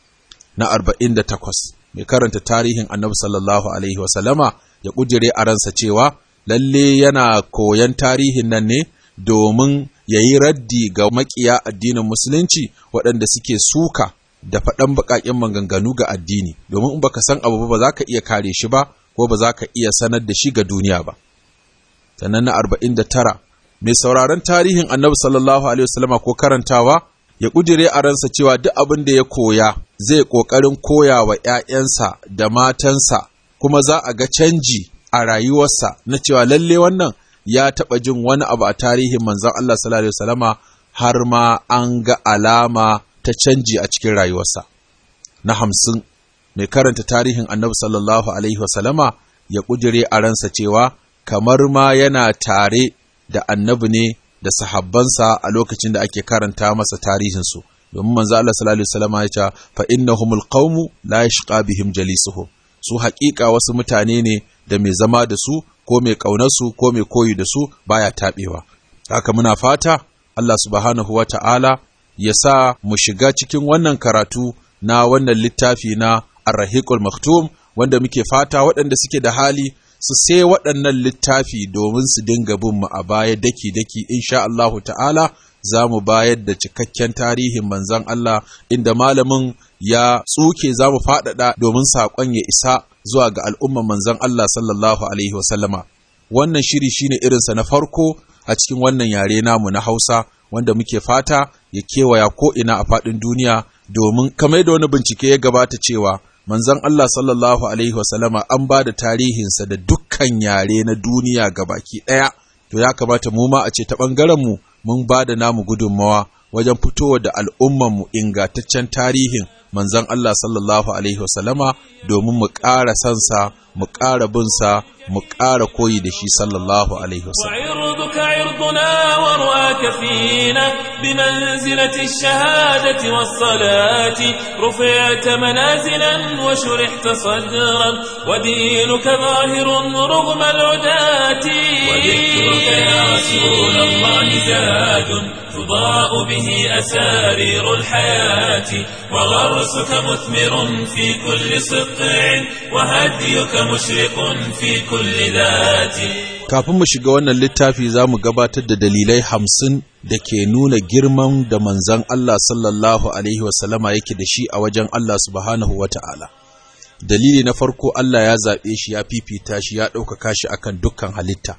Na arba'in da takwas mai karanta tarihin Annabi sallallahu alaihi wasallama ya kujire a ransa cewa lalle yana koyan tarihin nan ne domin ya yi raddi ga makiya addinin musulunci waɗanda suke suka da faɗan baƙaƙen maganganu ga addini, domin in baka san abu ba za ka iya kare shi ba ko ba za ka iya sanar da shi ga duniya ba. Sannan na arba'in da tara mai sauraron tarihin Annabi sallallahu alaihi wasallama ko karantawa ya ƙudire a ransa cewa duk abin da ya koya zai ƙoƙarin koya wa ‘ya'yansa da matansa, kuma za a ga canji a rayuwarsa na cewa lalle wannan ya taɓa jin wani abu a tarihin manzon Allah sallallahu alaihi wasallama har ma an ga alama ta canji a cikin rayuwarsa. Na hamsin mai karanta tarihin Annabi sallallahu alaihi wasallama ya kujire a ransa cewa kamar ma yana tare da Annabi ne da sahabbansa a lokacin da ake karanta masa tarihinsu, domin manzo Allah sallallahu alaihi wasallama ya ce fa innahumul qaumu la yashqa bihim jalisuhum, su haƙiƙa wasu mutane ne da mai zama da su ko mai ƙaunarsu ko mai koyi da su baya taɓewa. Haka muna fata Allah subhanahu wa ta'ala ya sa mu shiga cikin wannan karatu na wannan littafi na Ar-Rahiqul Maktum, wanda muke fata waɗanda suke da hali su sai waɗannan littafi domin su dinga bin mu a baya daki-daki. Insha Allahu ta'ala za mu bayar da cikakken tarihin manzon Allah, inda malamin ya tsuke za mu faɗaɗa domin saƙon ya isa zuwa ga al'umman manzon Allah sallallahu alaihi wasallama. Wannan shiri shine irinsa na farko a cikin wannan yare namu na Hausa, wanda muke fata ya kewaya ko'ina a faɗin duniya, domin kamar da wani bincike ya gabata cewa manzon Allah sallallahu alaihi wasallama an ba da tarihinsa da dukkan yare na duniya gabaki ɗaya. To ya kamata mu ma a ce ta ɓangarenmu mun ba da namu gudunmawa wajen fitowa da al'ummanmu ingantaccen tarihin manzon Allah sallallahu alaihi wasallama domin mu ƙara sansa, mu ƙara binsa, mu ƙara koyi da shi sallallahu alaihi wasallam. وعرضك عرضنا ورؤاك فينا بمنزلة الشهادة والصلاة، رفعت منازلا وشرحت صدرا ودينك ظاهر رغم العداة، وذكرك يا رسول الله زاد تضاء به أسارير الحياة، وغرسك مثمر في كل سقع وهديك مشرق في كل ذات. Kafin mu shiga wannan littafi za mu gabatar da dalilai hamsin da ke nuna girman da manzon Allah sallallahu alaihi wasallama yake da shi a wajen Allah subhanahu wa ta'ala. Dalili na farko, Allah ya zaɓe shi, ya fifita shi, ya ɗaukaka shi akan dukkan halitta,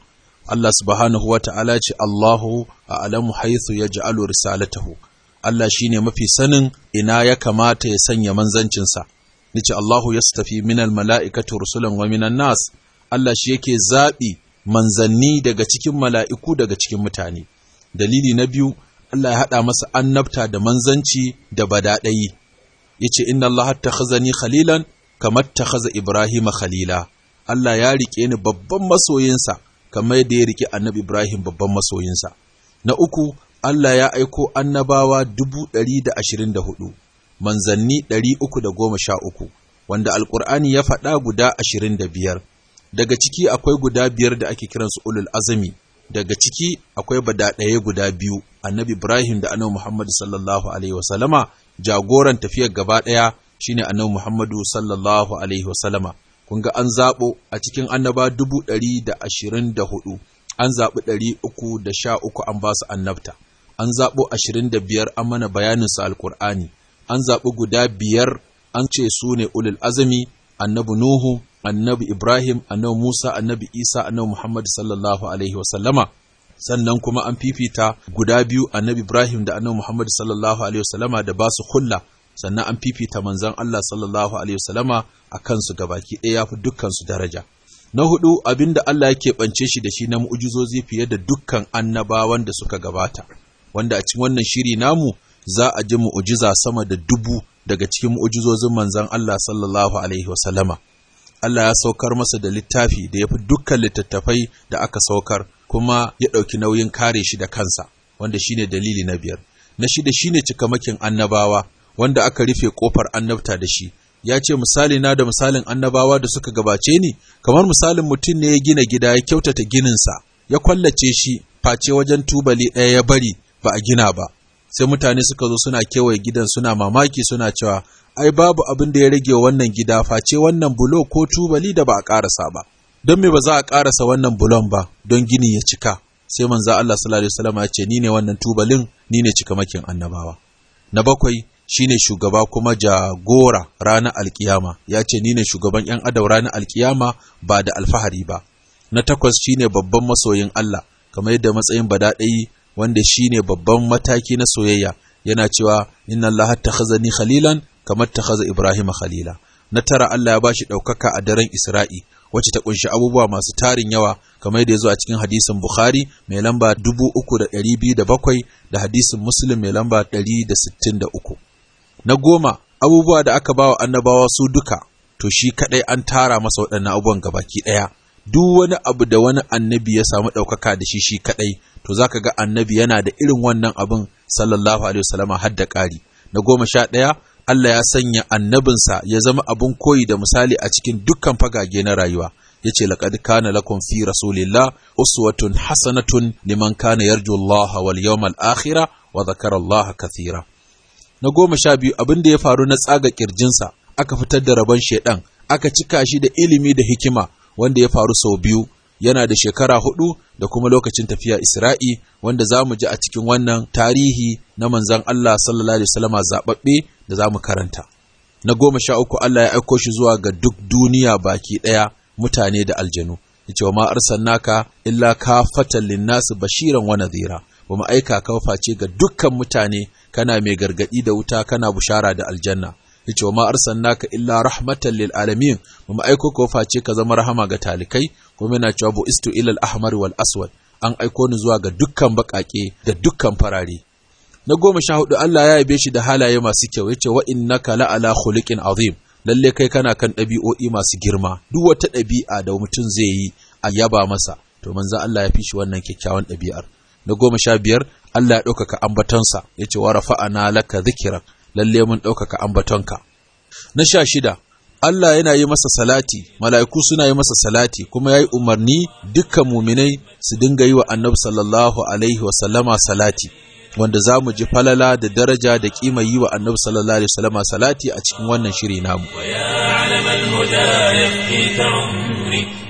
Allah subhanahu wa ta'ala ce Allahu a'lamu haythu yaj'alu risalatahu. Allah shine mafi sanin ina ya kamata ya sanya manzancinsa. Nace Allahu yastafi minal mala'ikati rusulan wa minan nas. Allah shi yake zabi manzanni daga cikin mala'iku daga cikin mutane. Dalili na biyu, Allah ya haɗa masa annabta da manzanci da badaɗayi. Yace inna Allah takhazani khalilan kamar takhaza Ibrahim khalila. Allah ya rike ni babban masoyinsa kamar yadda ya rike Annabi Ibrahim babban masoyinsa. Na uku, Allah ya aiko annabawa dubu ɗari da ashirin da hudu, manzanni ɗari uku da goma sha uku, wanda Alƙur'ani ya faɗa guda ashirin da biyar. Daga ciki akwai guda biyar da ake kiransu ulul azumi. Daga ciki akwai badaɗaye guda biyu, Annabi Ibrahim da Annabi Muhammad sallallahu alaihi wasallama. Jagoran tafiyar gaba ɗaya shine Annabi Muhammadu sallallahu alaihi wasallama. Kun ga an zaɓo a cikin annaba dubu ɗari da ashirin da hudu, an zaɓi ɗari uku da sha uku an ba su annabta. An zaɓo ashirin da biyar an mana bayaninsu Alƙur'ani, an zaɓi guda biyar an ce su ne ulul azumi, annabi Nuhu, annabi Ibrahim, annabi Musa, annabi Isa, annabi Muhammad sallallahu alaihi wasallama. Sannan kuma an fifita guda biyu, annabi Ibrahim da annabi Muhammad sallallahu alaihi wasallama da ba su hulla, sannan an fifita manzon Allah sallallahu alaihi wasallama a kansu gabaki ɗaya ya fi dukkansu daraja. Na hudu, abinda Allah yake ɓance shi da shi na mu'ujizozi fiye da dukkan annabawan da suka gabata, wanda a cikin wannan shiri namu za a ji mu'ujiza sama da dubu daga cikin mu'ujizozin manzon Allah sallallahu alaihi wasallama. Allah ya saukar masa da littafi da ya fi dukkan littattafai da aka saukar, kuma ya ɗauki nauyin kare shi da kansa, wanda shine dalili na biyar. Na shida shine cikamakin annabawa, wanda aka rufe ƙofar annabta da shi. Ya ce misali na da misalin annabawa da suka gabace ni, kamar misalin mutum ne ya gina gida ya kyautata gininsa, ya kwallace shi face wajen tubali ɗaya ya bari ba a gina ba. Sai mutane suka zo suna kewaye gidan suna mamaki suna cewa, ai babu abin da ya rage wannan gida face wannan bulo ko tubali da ba a ƙarasa ba. Don me ba za a ƙarasa wannan bulon ba don gini ya cika? Sai manzo Allah sallallahu alaihi wasallam ya ce ni ne wannan tubalin, ni ne cikamakin annabawa. Na bakwai shine shugaba kuma jagora ranar alkiyama, ya ce ni ne shugaban ‘yan adam ranar alkiyama ba da alfahari ba. Na takwas shine babban masoyin Allah, kamar yadda matsayin badaɗayi wanda shine babban mataki na soyayya, yana cewa inna Allah takhazani khalilan kamar takhaza Ibrahim khalila. Na tara, Allah ya bashi ɗaukaka a daren Isra'i, wacce ta kunshi abubuwa masu tarin yawa, kamar yadda ya zo a cikin hadisin Bukhari mai lamba dubu uku da ɗari biyu da bakwai da hadisin Muslim mai lamba ɗari da sittin da uku. Na goma, abubuwa da aka bawa annabawa su duka, to shi kaɗai an tara masa waɗannan abubuwan gabaki ɗaya. Duk wani abu da wani annabi ya samu ɗaukaka da shi shi kaɗai, to za ka ga annabi yana da irin wannan abin sallallahu alaihi wasallama har da ƙari. Na goma sha ɗaya, Allah ya sanya annabinsa ya zama abin koyi da misali a cikin dukkan fagage na rayuwa. Ya ce, laƙad kana lakum fi rasulillah uswatun hasanatun liman kana yarju Allah wal yawmal akhira wa dhakara Allah kathira. Na goma sha biyu, abin da ya faru na tsaga ƙirjinsa, aka fitar da rabon shaiɗan, aka cika shi da ilimi da hikima, wanda ya faru sau biyu, yana da shekara hudu da kuma lokacin tafiya Isra'i, wanda za mu ji a cikin wannan tarihi na manzon Allah sallallahu alaihi wasallama zaɓaɓɓe da za mu karanta. Na goma sha uku, Allah ya aiko shi zuwa ga duk duniya baki ɗaya, mutane da aljanu. Yace wa ma arsalnaka illa kafatan linnasi bashiran wa nadhira. Ba mu aika ka face ga dukkan mutane, kana mai gargadi da wuta, kana bushara da aljanna. Yace wa ma arsalnaka illa rahmatan lil alamin. Ba mu aiko ka face ka zama rahama ga talikai, kuma yana cewa bu istu ila al ahmar wal aswad. An aiko ni zuwa ga dukkan baƙaƙe da dukkan farare. Na goma sha hudu, Allah ya yabe shi da halaye masu kyau, yace wa innaka la ala khuliqin azim. Lalle kai kana kan ɗabi'o'i masu girma. Duk wata ɗabi'a da mutum zai yi a yaba masa, to manzo Allah ya fi shi wannan kyakkyawan ɗabi'ar. Na goma sha biyar, Allah ya ɗaukaka ambatonsa, yace wa rafa'ana laka dhikrak. Lalle mun ɗaukaka ambatonka. Na sha shida, Allah yana yi masa salati, mala'iku suna yi masa salati, kuma ya yi umarni dukkan muminai su dinga yi wa annabi sallallahu alaihi wasallama salati, wanda za mu ji falala da daraja da ƙima yi wa annabi sallallahu alaihi wasallama salati a cikin wannan shiri namu.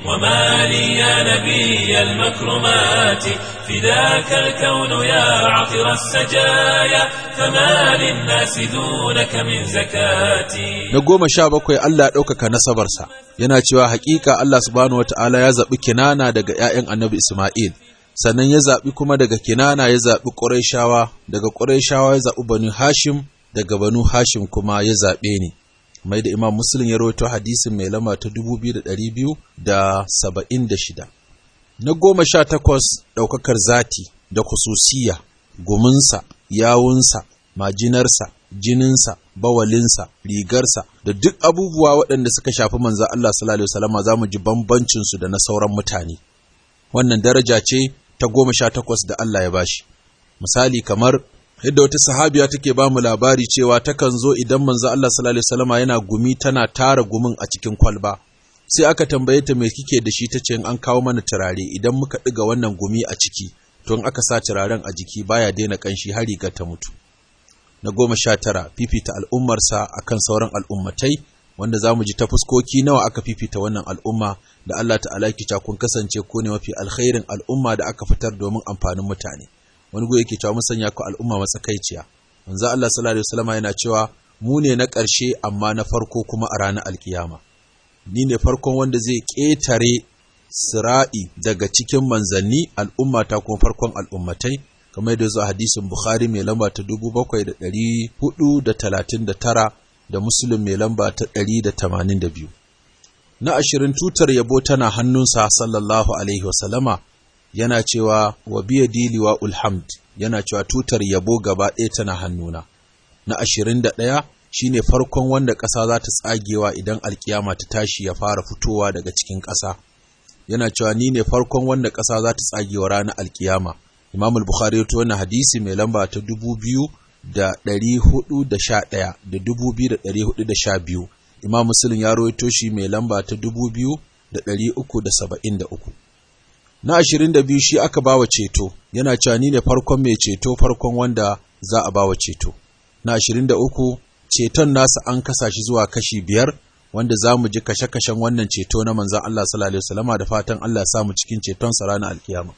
وما لي يا نبي المكرمات فداك الكون يا عطر السجايا فما للناس دونك من زكاتي. na goma sha bakwai Allah ya ɗaukaka nasabarsa yana cewa haƙiƙa Allah subhanahu wataala ya zaɓi Kinana daga ƴaƴan Annabi Isma'il, sannan ya zaɓi kuma daga Kinana ya zaɓi Qurayshawa, daga Qurayshawa ya zaɓi Banu Hashim, daga Banu Hashim kuma ya zaɓe ni. Mai da Imam Muslim ya rawaito hadisin mai lamba ta dubu biyu da ɗari biyu da saba'in da shida. Na goma sha takwas ɗaukakar zati da khususiyya, guminsa, yawunsa, majinarsa, jininsa, bawalinsa, rigarsa da duk abubuwa waɗanda suka shafi manzo Allah sallallahu alaihi wasallam za mu ji bambancin su da na sauran mutane. Wannan daraja ce ta goma sha takwas da Allah ya bashi. Misali kamar yadda wata sahabiya take ba mu labari cewa takan zo idan manzo Allah sallallahu alaihi wasallam yana gumi tana tara gumin a cikin kwalba. Sai aka tambaye ta me kike da shi tace in an kawo mana turare idan muka diga wannan gumi a ciki to in aka sa turaren a jiki baya daina kanshi har riga ta mutu. Na goma sha tara fifita al'ummarsa akan sauran al'ummatai, wanda za mu ji ta fuskoki nawa aka fifita wannan al'umma da Allah ta'ala yake cewa kun kasance ku ne mafi alkhairin al'umma da aka fitar domin amfanin mutane. Wani goyi yake cewa mun sanya ku al'umma matsakaiciya. Manzo Allah sallallahu alaihi wasallam yana cewa mu ne na ƙarshe amma na farko kuma a ranar alkiyama. Ni ne farkon wanda zai ƙetare sira'i daga cikin manzanni, al'umma ta kuma farkon al'ummatai, kamar yadda zuwa hadisin Bukhari mai lamba ta dubu bakwai da ɗari hudu da talatin da tara da Muslim mai lamba ta ɗari da tamanin da biyu. Na ashirin tutar yabo tana hannunsa sallallahu alaihi wasallama, yana cewa wa biya diliwa ulhamd, yana cewa tutar yabo gaba ɗaya tana hannuna. Na ashirin da ɗaya shine farkon wanda ƙasa za ta tsagewa idan alkiyama ta tashi ya fara fitowa daga cikin ƙasa. Yana cewa ni ne farkon wanda ƙasa za ta tsagewa ranar alkiyama. Imam al-Bukhari ya rawaito wannan hadisi mai lamba ta dubu biyu da ɗari hudu da sha ɗaya da dubu biyu da ɗari hudu da sha biyu. Imam Muslim ya rawaito shi mai lamba ta dubu biyu da ɗari uku da saba'in da uku. Na ashirin da biyu shi aka bawa ceto, yana cewa ni ne farkon mai ceto, farkon wanda za a bawa ceto. Na ashirin da uku ceton nasa an kasa shi zuwa kashi biyar, wanda za mu ji kashe-kashen wannan ceto na manzan Allah sallallahu alaihi wasallama da fatan Allah ya samu cikin ceton sa ranar alkiyama.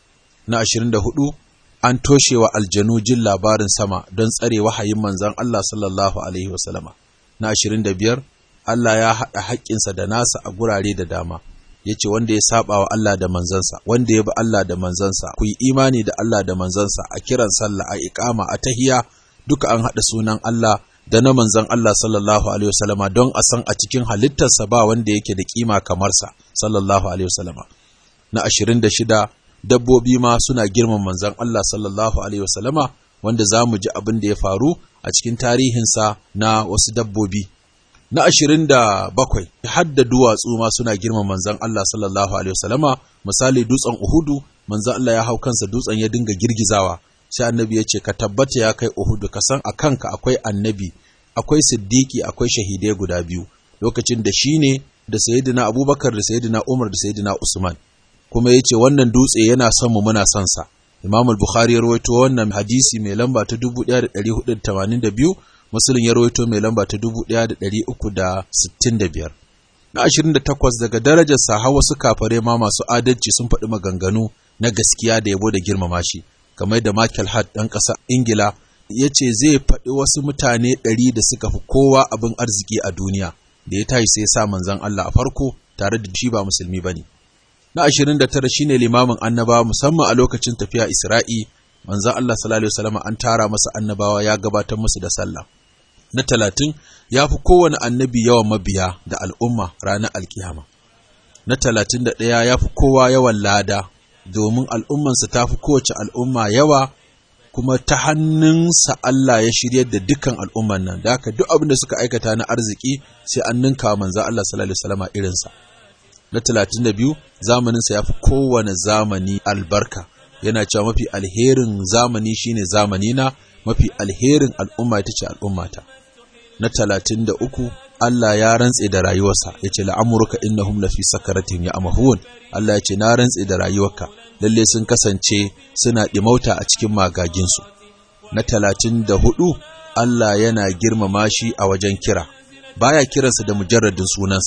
Na ashirin da hudu an toshewa aljanu jin labarin sama don tsare wahayin manzan Allah sallallahu alaihi wasallama. Na ashirin da biyar Allah ya haɗa haƙƙinsa da nasa a gurare da dama. Ya ce wanda ya saba wa Allah da manzansa, wanda ya bi Allah da manzansa, ku yi imani da Allah da manzansa a kiran sallah, a iƙama, a tahiya, duka an haɗa sunan Allah da na manzan Allah sallallahu alaihi wasallama don a san a cikin halittarsa ba wanda yake da kima kamar sa sallallahu alaihi wasallama. Na ashirin da shida dabbobi ma suna girman manzan Allah sallallahu alaihi wasallama, wanda za mu ji abin da ya faru a cikin tarihinsa na wasu dabbobi. Na ashirin da bakwai hadda duwatsu ma suna girman manzan Allah sallallahu alaihi wasallama. Misali dutsen Uhudu, manzan Allah ya hau kansa, dutsen ya dinga girgizawa, sai annabi ya ce ka tabbata ya kai Uhudu, ka san a kanka akwai annabi, akwai siddiqi, akwai shahidai guda biyu. Lokacin da shi ne da sayyidina Abubakar da sayyidina Umar da sayyidina Usman, kuma ya ce wannan dutse yana son mu muna son sa. Imam al-Bukhari ya rawaito wannan hadisi mai lamba ta dubu ɗaya da ɗari hudu da tamanin da biyu, Muslim ya rawaito mai lamba ta dubu ɗaya da ɗari uku da sittin da biyar. Na ashirin da takwas daga darajar sa har wasu kafare ma masu adalci sun faɗi maganganu na gaskiya da yabo da girmama shi, kamar da Michael Hart ɗan ƙasa Ingila ya ce zai faɗi wasu mutane ɗari da suka fi kowa abin arziki a duniya, da ya tashi sai ya sa manzon Allah a farko tare da shi ba musulmi bane. Na ashirin da tara shine limamin annabawa, musamman a lokacin tafiya Isra'i, manzon Allah sallallahu alaihi wasallam an tara masa annabawa ya gabatar musu da sallah. Na talatin ya fi kowane annabi yawan mabiya da al'umma ranar alkiyama. Na talatin da ɗaya ya fi kowa yawan lada, domin al'ummansa ta fi kowace al'umma yawa, kuma ta hannunsa Allah ya shiryar da dukkan al'umman nan, da haka duk abin da suka aikata na arziki sai an ninka manzon Allah sallallahu alaihi wasallam irinsa. Na talatin da biyu zamaninsa ya fi kowane zamani albarka, yana cewa mafi alherin zamani shine zamanina, mafi alherin al'umma ita ce al'ummata. Na talatin da uku Allah ya rantse da rayuwarsa, ya ce la'amurka innahum lafi sakaratin ya amahun. Allah ya ce na rantse da rayuwarka, lalle sun kasance suna ɗimauta a cikin magaginsu. Na talatin da hudu Allah yana girmama shi a wajen kira, baya kiransa da mujarradin sunansa,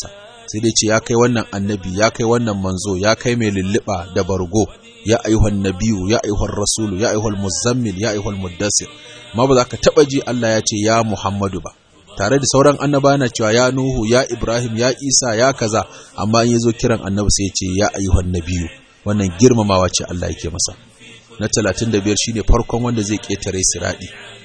sai dai ce ya kai wannan annabi, ya kai wannan manzo, ya kai mai lulluɓa da bargo, ya ayyuhan nabiyu, ya ayyuhan rasulu, ya ayyuhal muzammil, ya ayyuhal muddassir. Ma ba za ka taɓa ji Allah ya ce ya Muhammadu ba. Tare da sauran annaba na cewa ya Nuhu, ya Ibrahim, ya Isa, ya kaza, amma in yazo kiran annabi sai ya ce ya ayyuhan nabiyu. Wannan girmamawa ce Allah yake masa. Na talatin da biyar shine farkon wanda zai ketare siradi.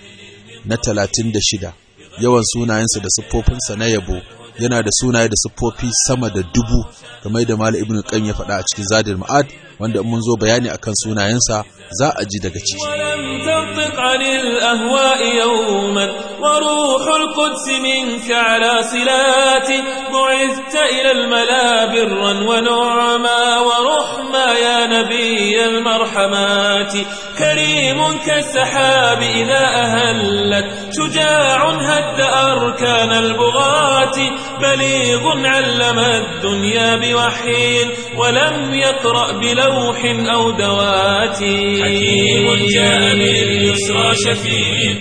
Na talatin da shida yawan sunayensa da siffofinsa na yabo, yana da sunaye da siffofi sama da dubu, kamar da Malam Ibn Qayyim ya faɗa a cikin Zadul Ma'ad, wanda mun zo bayani akan sunayensa za a ji daga ciki. تنطق عن الأهواء يوما وروح القدس منك على صلاتي بعثت إلى الملا برا ونعما ورحما يا نبي المرحمات كريم كالسحاب إذا أهلت شجاع هد أركان البغاة بليغ علم الدنيا بوحي ولم يقرأ بلوح أو دوات حكيم جاء باليسرى شفيق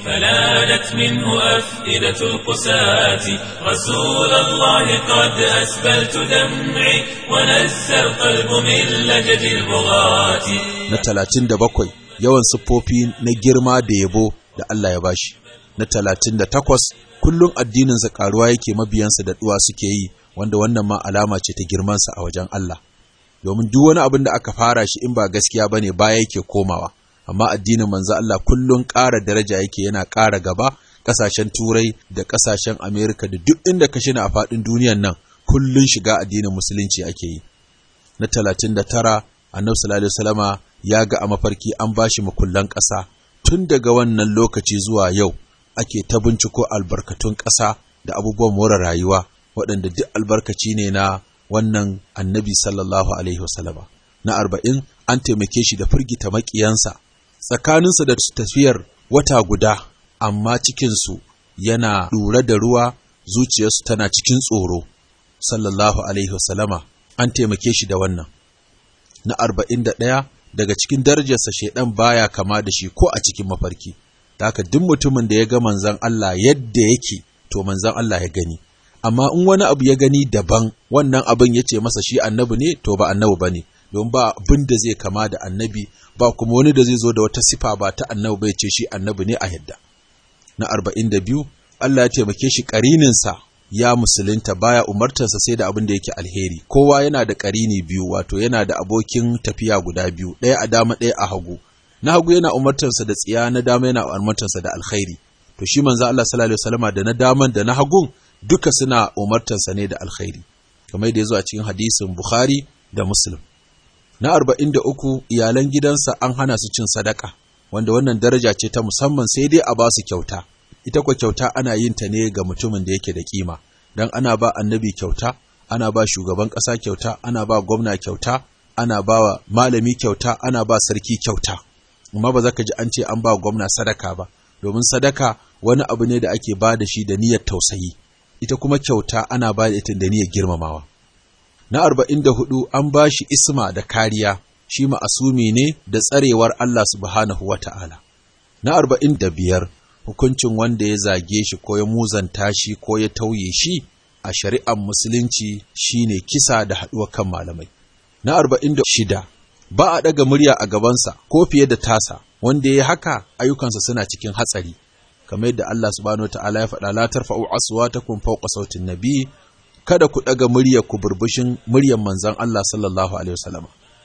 فلانت منه أفئدة القساة رسول الله قد أسبلت دمعي ونزى القلب من لجج البغاة. na talatin da bakwai yawan siffofi na girma da yabo da Allah ya bashi. Na talatin da takwas kullum addininsa karuwa yake, mabiyansa da duwa suke yi, wanda wannan ma alama ce ta girmansa a wajen Allah. Domin duk wani abin da aka fara shi in ba gaskiya bane baya yake komawa. Amma addinin manzo Allah kullun ƙara daraja yake, yana ƙara gaba. Ƙasashen Turai da ƙasashen Amerika da duk inda ka shina a faɗin duniyan nan kullun shiga addinin musulunci ake yi. Na talatin da tara Annabi sallallahu alaihi wasallama ya ga a mafarki an bashi makullan ƙasa. Tun daga wannan lokaci zuwa yau ake ta binciko albarkatun ƙasa da abubuwan more rayuwa waɗanda duk albarkaci ne na wannan Annabi sallallahu alaihi wasallama. Na arba'in an taimake shi da firgita maƙiyansa. Tsakaninsa da tafiyar wata guda, amma cikinsu yana ɗure da ruwa, zuciyarsu tana cikin tsoro, sallallahu alaihi wasallama, an taimake shi da wannan. Na arba'in da ɗaya, daga cikin darajarsa shaidan baya kama da shi ko a cikin mafarki, da haka duk mutumin da ya ga manzan Allah yadda yake, to manzan Allah ya gani. Amma in wani abu ya gani daban, wannan abin ya ce masa shi annabi ne, to ba annabi ba ne, don ba abin da zai kama da annabi, ba kuma wani da zai zo da wata sifa ba ta annabi bai ce shi annabi ne a yadda. Na arba'in da biyu, Allah ya taimake shi ƙarininsa ya musulunta, baya umartarsa sai da abin da yake alheri. Kowa yana da ƙarini biyu, wato yana da abokin tafiya guda biyu, ɗaya a dama ɗaya a hagu. Na hagu yana umartarsa da tsiya, na dama yana umartarsa da alkhairi. To shi manzo Allah sallallahu alaihi wasallama da na daman da na hagun duka suna umartarsa ne da alkhairi, kamar yadda ya zo a cikin hadisin Bukhari da Muslim. Na arba'in da uku, iyalan gidansa an hana su cin sadaka, wanda wannan daraja ce ta musamman, sai dai a ba su kyauta. Ita kwa kyauta ana yin ta ne ga mutumin da yake da kima, don ana ba annabi kyauta, ana ba shugaban ƙasa kyauta, ana ba gwamna kyauta, ana ba wa malami kyauta, ana ba sarki kyauta. Amma ba za ka ji an ce an ba gwamna sadaka ba, domin sadaka wani abu ne da ake ba da shi da niyyar tausayi. Ita kuma kyauta ana ba da ita da niyyar girmamawa. Na arba'in da hudu, an ba shi isma da kariya, shi ma'asumi ne da tsarewar Allah subhanahu wa ta'ala. Na arba'in da biyar, hukuncin wanda ya zage shi ko ya muzanta shi ko ya tauye shi a shari'ar musulunci shine kisa da haɗuwar kan malamai. Na arba'in da shida, ba a ɗaga murya a gabansa ko fiye da tasa, wanda ya yi haka ayyukansa suna cikin hatsari. Kamar yadda Allah subhanahu wa ta'ala ya faɗa, la tarfa'u aswatakum fawqa sautin nabi, kada ku ɗaga muryar ku burbushin muryar manzon Allah sallallahu alaihi wasallam.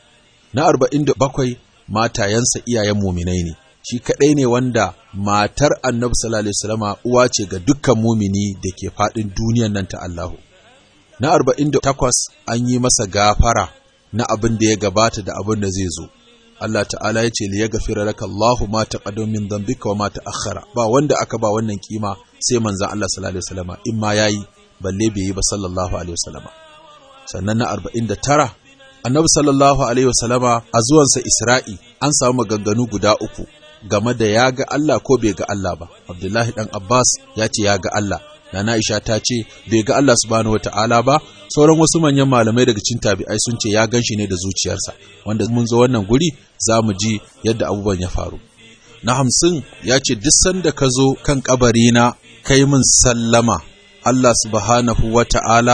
Na arba'in da bakwai, matayensa iyayen muminai ne, shi kaɗai ne wanda matar annabi sallallahu alaihi wasallam uwa ce ga dukkan mumini da ke faɗin duniyar nan ta Allahu. Na arba'in da takwas, an yi masa gafara na abin da ya gabata da abin da zai zo. Allah ta'ala ya ce li yaghfira laka Allahu ma taqaddama min dhanbika wa ma ta'akhkhara. Ba wanda aka ba wannan kima sai manzon Allah sallallahu alaihi wasallam, in ma yayi balle bai yi ba sallallahu alaihi wasallama. Sannan na arba'in da tara, annabi sallallahu alaihi wasallama a zuwansa Isra'i an samu maganganu guda uku game da ya ga Allah ko bai ga Allah ba. Abdullahi dan Abbas ya ce ya ga Allah, Nana Aisha ta ce bai ga Allah subhanahu wata'ala ba. Sauran wasu manyan malamai daga cikin tabi'ai sun ce ya ganshi ne da zuciyarsa, wanda mun zo wannan guri za mu ji yadda abubuwan ya faru. Na hamsin, ya ce duk sanda ka zo kan kabarina kai min sallama, Allah subhanahu wa ta'ala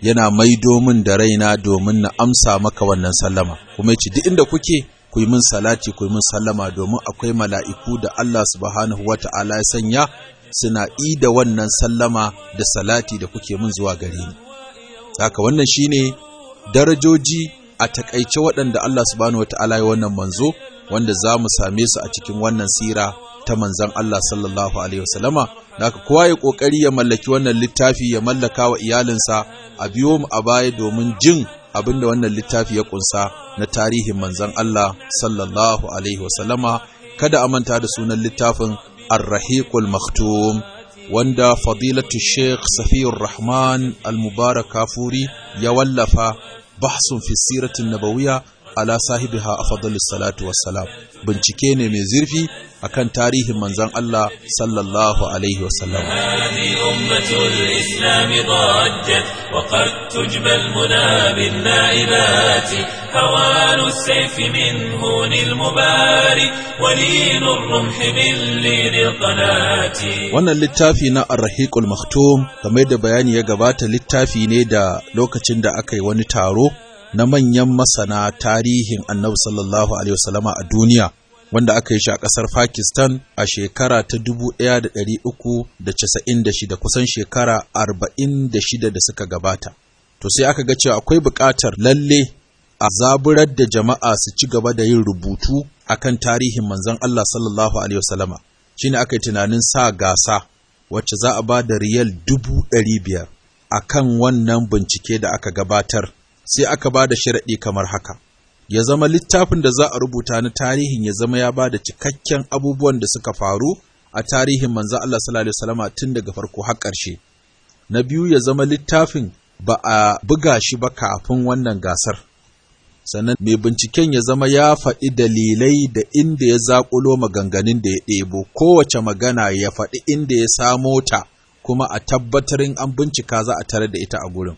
yana maido min da raina domin na amsa maka wannan sallama. Kuma yace duk inda kuke ku yi min salati ku yi min sallama domin akwai mala'iku da Allah subhanahu wata'ala ya sanya suna ida wannan sallama da salati da kuke min zuwa gare ni. Haka wannan shine darajoji a takaice waɗanda Allah subhanahu wata'ala ya wannan manzo wanda za mu same su a cikin wannan sira ta manzon Allah sallallahu alaihi wasallama. Haka kowa ya kokari ya mallaki wannan littafi ya mallaka wa iyalinsa, a biyo mu a baya domin jin abinda wannan littafi ya kunsa na tarihin manzon Allah sallallahu alaihi wasallama. Kada a manta da sunan littafin Ar-Rahiqul Maktum wanda fadilatu Sheikh Safiyur Rahman Al-Mubarak Kafuri ya wallafa, bahsun fi siratin nabawiyya ala sahibiha afdalus salatu wassalam. Bincike ne mai zurfi akan tarihin manzon Allah sallallahu alaihi wasallam. هذه أمة الإسلام ضجت وقد تجبى المنى بالنائبات هوان السيف من هون المباري ولين الرمح من لين القناة. Wannan littafi na Ar-Rahiqul Maktum kamar da bayani ya gabata, littafi ne da lokacin da aka yi wani taro na manyan masana tarihin Annabi sallallahu alaihi wasallama a duniya wanda aka yi shi a ƙasar Pakistan a shekara ta dubu ɗaya da ɗari uku da casa'in da shida, kusan shekara arba'in da shida da suka gabata. To sai aka ga cewa akwai buƙatar lalle a zaburar da jama'a su ci gaba da yin rubutu akan tarihin manzon Allah sallallahu alaihi wasallama. Shine aka yi tunanin sa gasa wacce za a ba da riyal dubu ɗari biyar akan wannan bincike da aka gabatar. Sai aka ba da sharaɗi kamar haka: ya zama littafin da za a rubuta na tarihin ya zama ya ba da cikakken abubuwan da suka faru a tarihin manzo Allah sallallahu alaihi wasallama tun daga farko har ƙarshe. Na biyu, ya zama littafin ba a buga shi ba kafin wannan gasar. Sannan mai binciken ya zama ya faɗi dalilai da inda ya zaƙulo maganganun da ya ɗebo, kowace magana ya faɗi inda ya samo ta, kuma a tabbatar in an bincika za a tare da ita a gurin.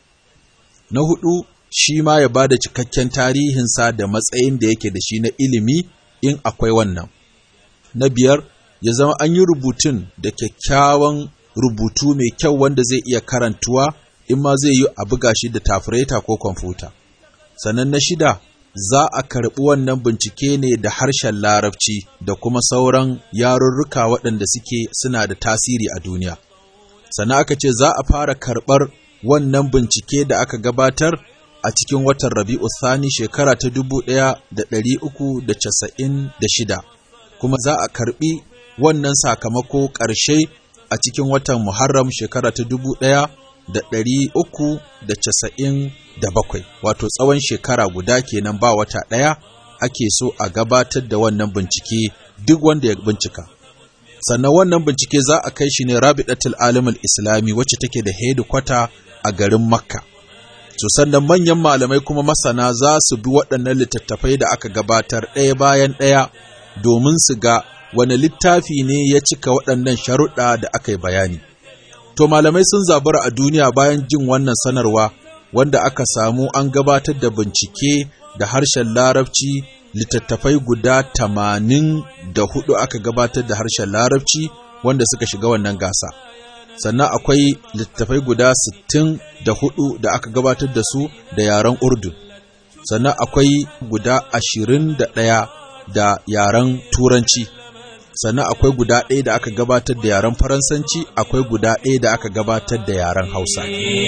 Na hudu, shi ma ya ba da cikakken tarihinsa da matsayin da yake da shi na ilimi in akwai wannan. Na biyar, ya zama an yi rubutun da kyakkyawan rubutu mai kyau wanda zai iya karantuwa, in ma zai yi a buga shi da tafireta ko kwamfuta. Sannan na shida, za a karɓi wannan bincike ne da harshen Larabci da kuma sauran yarurruka waɗanda suke suna da tasiri a duniya. Sannan aka ce za a fara karɓar wannan bincike da aka gabatar a cikin watan Rabi'u Thani shekara ta dubu ɗaya da ɗari uku da casa'in da shida, kuma za a karɓi wannan sakamako ƙarshe a cikin watan Muharram shekara ta dubu ɗaya da ɗari uku da casa'in da bakwai, wato tsawon shekara guda kenan ba wata ɗaya ake so a gabatar da wannan bincike duk wanda ya bincika. Sannan wannan bincike za a kai shi ne Rabi'atul Alimul Islami wacce take da hedikwata a garin Makka. To sannan manyan malamai kuma masana za su bi waɗannan littattafai da aka gabatar ɗaya bayan ɗaya domin su ga wani littafi ne ya cika waɗannan sharuɗa da aka yi bayani. To malamai sun zabura a duniya bayan jin wannan sanarwa, wanda aka samu an gabatar da bincike da harshen Larabci, littattafai guda tamanin da hudu aka gabatar da harshen Larabci wanda suka shiga wannan gasa. Sannan akwai littattafai guda sittin da hudu da aka gabatar da su da yaren Urdu. Sannan akwai guda ashirin da ɗaya da yaren Turanci. Sannan akwai guda ɗaya da aka gabatar da yaren Faransanci, akwai guda ɗaya da aka gabatar da yaren Hausa.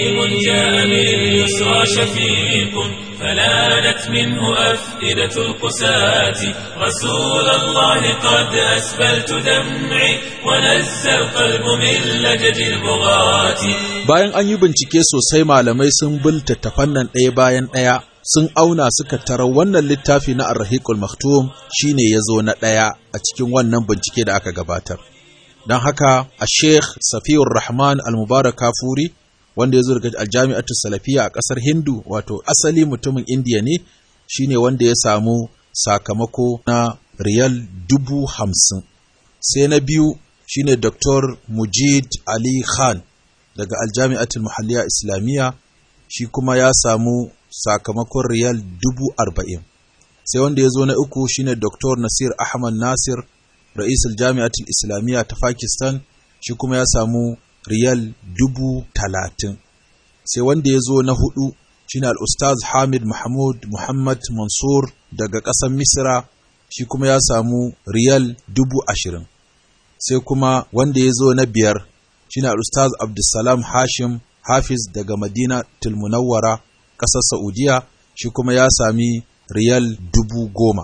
فلانت منه أفئدة القساة رسول الله قد أسبلت دمعي ونزى القلب من لجج البغاة. Bayan an yi bincike sosai, malamai sun bi littattafan nan ɗaya bayan ɗaya, sun auna suka tara wannan littafi na Ar-Rahiqul Maktum shine yazo na ɗaya a cikin wannan bincike da aka gabatar. Don haka a Sheikh Safiyur Rahman Al-Mubarak Kafuri, wanda ya zo daga Aljami'atu Salafiyya a ƙasar Hindu, wato asali mutumin Indiya ne, shine wanda ya samu sakamako na riyal dubu hamsin. Sai na biyu shine Doktor Mujid Ali Khan daga Aljami'atul Muhalliya Islamiyya, shi kuma ya samu sakamakon riyal dubu arba'in. Sai wanda ya zo na uku shine Doktor Nasir Ahmad Nasir, Ra'isul Jami'atul Islamiyya ta Pakistan, shi kuma ya samu riyal dubu talatin. sai wanda ya zo na hudu shine al-ustaz Hamid Mahmud Muhammad Mansur daga ƙasar Misra, shi kuma ya samu riyal dubu ashirin. Sai kuma wanda ya zo na biyar shine al-ustaz Abdulsalam Hashim Hafiz daga Madina Tulmunawwara ƙasar Saudiya, shi kuma ya sami riyal dubu goma.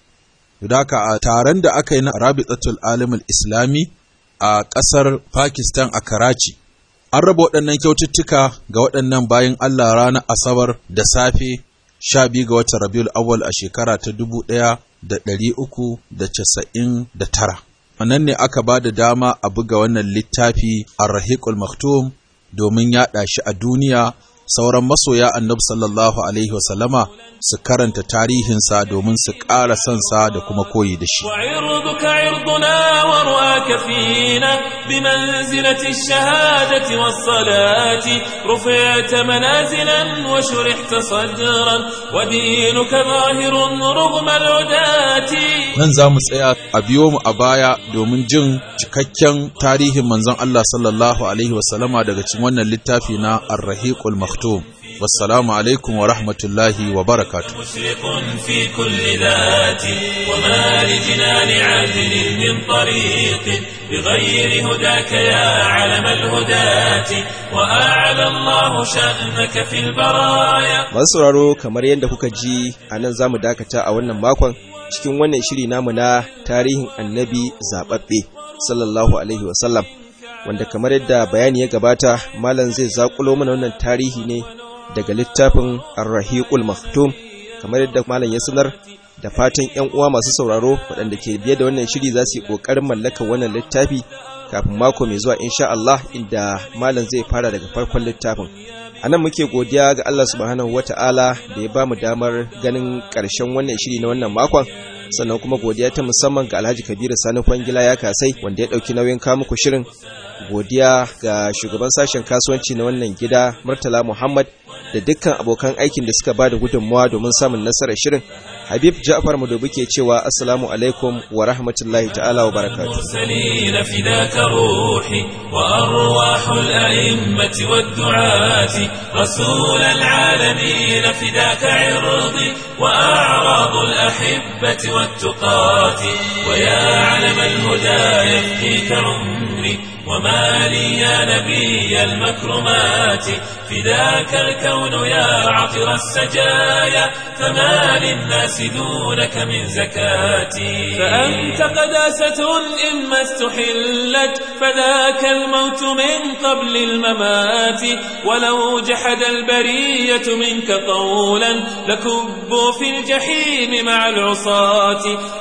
Yudaka a taron da aka yi na Rabitatul Alimul Islami a ƙasar Pakistan a Karachi, an raba waɗannan kyaututtuka ga waɗannan bayan Allah ranar Asabar da safe sha biyu ga watan Rabiul Awwal a shekara ta dubu ɗaya da ɗari uku da casa'in da tara. A nan ne aka ba da dama a buga wannan littafi Ar-Rahiqul Maktum domin yaɗa shi a duniya, sauran masoya Annabi sallallahu alaihi wasallama su karanta tarihinsa domin su ƙara sansa da kuma koyi da shi. وعرضك عرضنا ورؤاك فينا بمنزلة الشهادة والصلاة رفعت منازلا وشرحت صدرا ودينك ظاهر رغم العداة. Nan za mu tsaya a biyo mu a baya domin jin cikakken tarihin manzon Allah sallallahu alaihi wasallama daga cikin wannan littafi na Ar-Rahiqul Maktum. والسلام عليكم ورحمة الله وبركاته. مشرق في كل ذات وما لجنان عدل من طريق بغير هداك يا علم الهداة وأعلى الله شأنك في البرايا. masu sauraro kamar yadda kuka ji a nan za mu dakata a wannan makon cikin wannan shiri namu na tarihin annabi zaɓaɓɓe sallallahu alaihi wasallam, wanda kamar yadda bayani ya gabata malam zai zaƙulo mana wannan tarihi ne daga littafin Ar-Rahiqul Maktum kamar yadda malam ya sanar, da fatan ƴan uwa masu sauraro waɗanda ke biye da wannan shiri za su yi ƙoƙarin mallakar wannan littafi kafin mako mai zuwa insha Allah, inda malam zai fara daga farkon littafin. A nan muke godiya ga Allah subhanahu wata'ala da ya bamu damar ganin ƙarshen wannan shiri na wannan makon, sannan kuma godiya ta musamman ga Alhaji Kabiru Sani Kwangila ya kasai wanda ya ɗauki nauyin kawo muku shirin. Godiya ga shugaban sashen kasuwanci na wannan gida Murtala Muhammad da dukkan abokan aikin da suka bada gudunmawa domin samun nasarar shirin. Habib Ja'far Madobi ke cewa assalamu alaikum wa rahmatullahi ta'ala wa barakatuh. المرسلين فداك روحي وأرواح الأئمة والدعاة رسول العالمين فداك عرضي وأعراض الأحبة والتقاة ويا علم الهدى يفديك عمري وما لي يا نبي المكرمات فداك الكون يا عطر السجايا فما للناس دونك من زكاتي فأنت قداسة إما استحلت فذاك الموت من قبل الممات ولو جحد البرية منك قولا لكبوا في الجحيم مع العصاة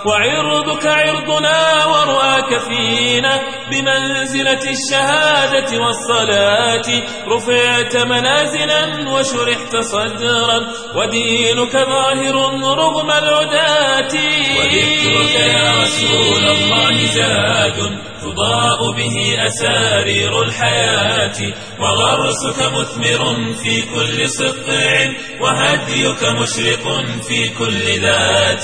وعرضك عرضنا ورؤاك فينا بمنزلة الشهادة والصلاة رفعت منازلا وشرحت صدرا ودينك ظاهر رغم العداة وذكرك يا رسول الله زاد تضاء به أسارير الحياة وغرسك مثمر في كل سطع وهديك مشرق في كل ذات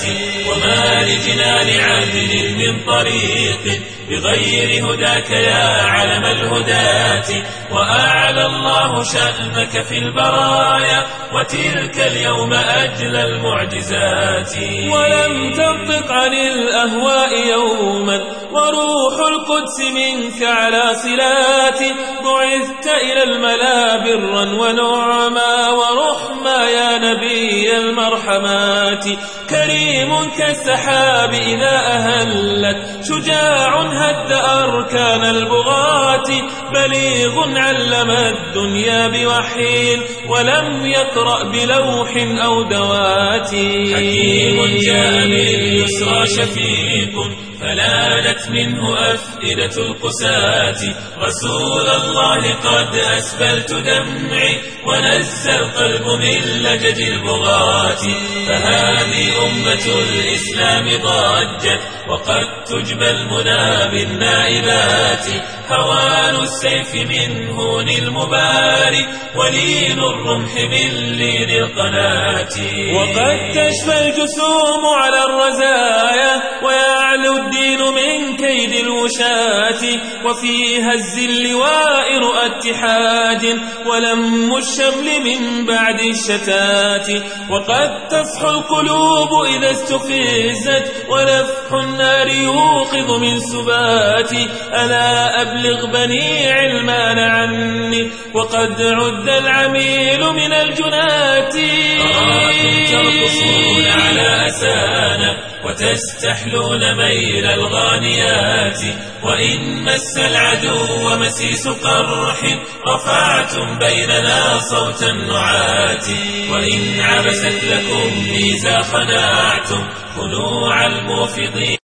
وما لجنان عدل من طريق بغير هداك يا علم الهداة وأعلى الله شأنك في البرايا وتلك اليوم أجل المعجزات ولم تنطق عن الأهواء يوما وروح القدس منك على صلات بعثت إلى الملا برا ونعما ورحما يا نبي المرحمات كريم كالسحاب إذا أهلت شجاع هد أركان البغاة بليغ علم الدنيا بوحي ولم يقرأ بلوح أو دوات حكيم جاء باليسرى شفيق فلانت منه أفئدة القساة رسول الله قد أسبلت دمعي ونزى القلب من لجج البغاة فهذه أمة الإسلام ضجت وقد تجبى المنى بالنائبات هوان السيف من هون المبارك ولين الرمح من لين القناة وقد تشفى الجسوم على الرزايا ويا يعلو الدين من كيد الوشاة وفي هز اللواء رؤى اتحاد ولم الشمل من بعد الشتات وقد تصحو القلوب إذا استفزت ونفح النار يوقظ من سبات ألا أبلغ بني علمان عني وقد عد العميل من الجنات أراكم ترقصون على أسانا وتستحلون ميل الغانيات وإن مس العدو مسيس قرح رفعتم بيننا صوت النعات وإن عبست لكم ميزا خنعتم خنوع الموفضين